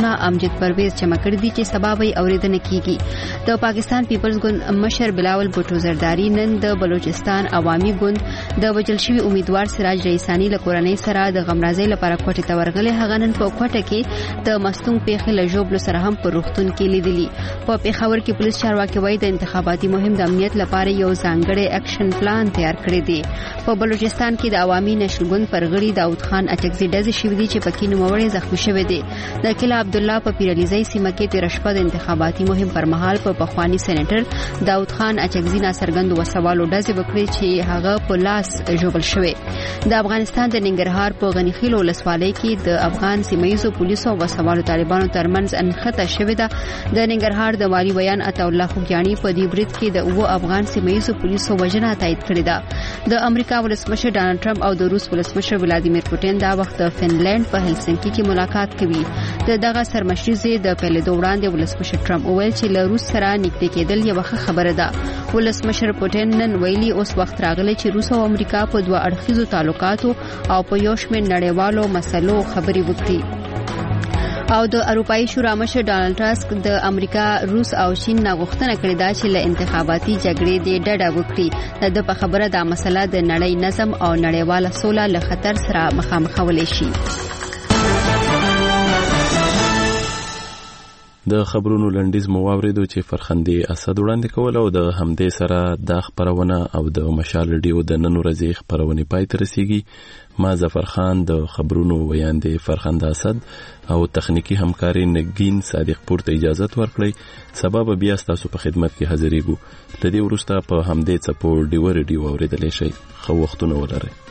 خبرونه امجد پرویز جمع کړي دي چې سبا به اوریدنه کیږي. د پاکستان پیپلز ګوند مشر بلاول بوټو زرداری نن د بلوچستان عوامي ګوند د وجل شوی امیدوار سراج رئیسانی له کورنۍ سره د غمرازۍ لپاره کوټه ته ورغلي. هغه نن په کوټه کې د مستونګ پیښې له ژوبلو سره هم په روغتون کې لیدلی. په پیښور کې پولیس چارواکي وایي د انتخاباتي مهم د امنیت لپاره یو ځانګړی اکشن پلان تیار کړی دی. په بلوچستان کې د عوامي نشل ګوند پرغړي داود خان اچکزي ډزې شوې دي چې پکې نوموړی زخمی شوی دی. د کلا عبد الله په پیرلیزۍ سیمه کې تیر شپه د انتخاباتي مهم پر مهال په پخوانی سېنیټر داود خان اچکزي ناڅرګند وسوالو ډزې وکړې چې هغه په لاس ژوبل شوی. د افغانستان د ننګرهار په غنیخیل ولسوالۍ کې د افغان سیمایي پولیسو او وسوالو طالبانو ترمنځ انخته شوې ده. د ننګرهار د والی ویان عطا الله خوګیانی په دې برید کې د اوه افغان سیمایي پولیسو وژنه تایید کړې ده. د امریکا ولسمشر ډانلډ ټرمپ او د روس ولسمشر ولادیمیر پوتین دا وخت د فنلند په هلسنکي کې ملاقات کوي. دغه سرمشري د پیلېدو وړاندې ولسمشر ټرمپ وویل چې له روس سره نږدې کېدل یو ښه خبره ده. ولسمشر پوتین نن ویلي اوس وخت راغلی چې روس او امریکا په دوه اړخیزو تعلقاتو او په یو شمېر نړیوالو مسلو خبرې وکړي. او د اروپאי شورا مشر ډانلډ ټاسک د امریکا، روس او چین نه غوښتنه کړې ده چې له انتخاباتي جګړې د ډډه وکړي. د په خبره دا مسله د نړۍ نظم او نړیواله سوله له خطر سره مخامخولی شي. د خبرونو لنډیز مو واوریدو چې فرخندې اسد وړاندې کول او د همدې سره د خبرونه او د مشال ریډیو د نن ورځې خبرونه پای ته رسیږي. ما ظفر خان د خبرونو ویاندې فرخنده اسد او تخنیکی همکاري نگین صادق پور ته اجازه ورکړي. سبب بیا تاسو په خدمت کې حاضرېږو. لدې ورسته په همدې څپو ډیو ریډیو اوریدلې شي. خو وختونه ولرئ.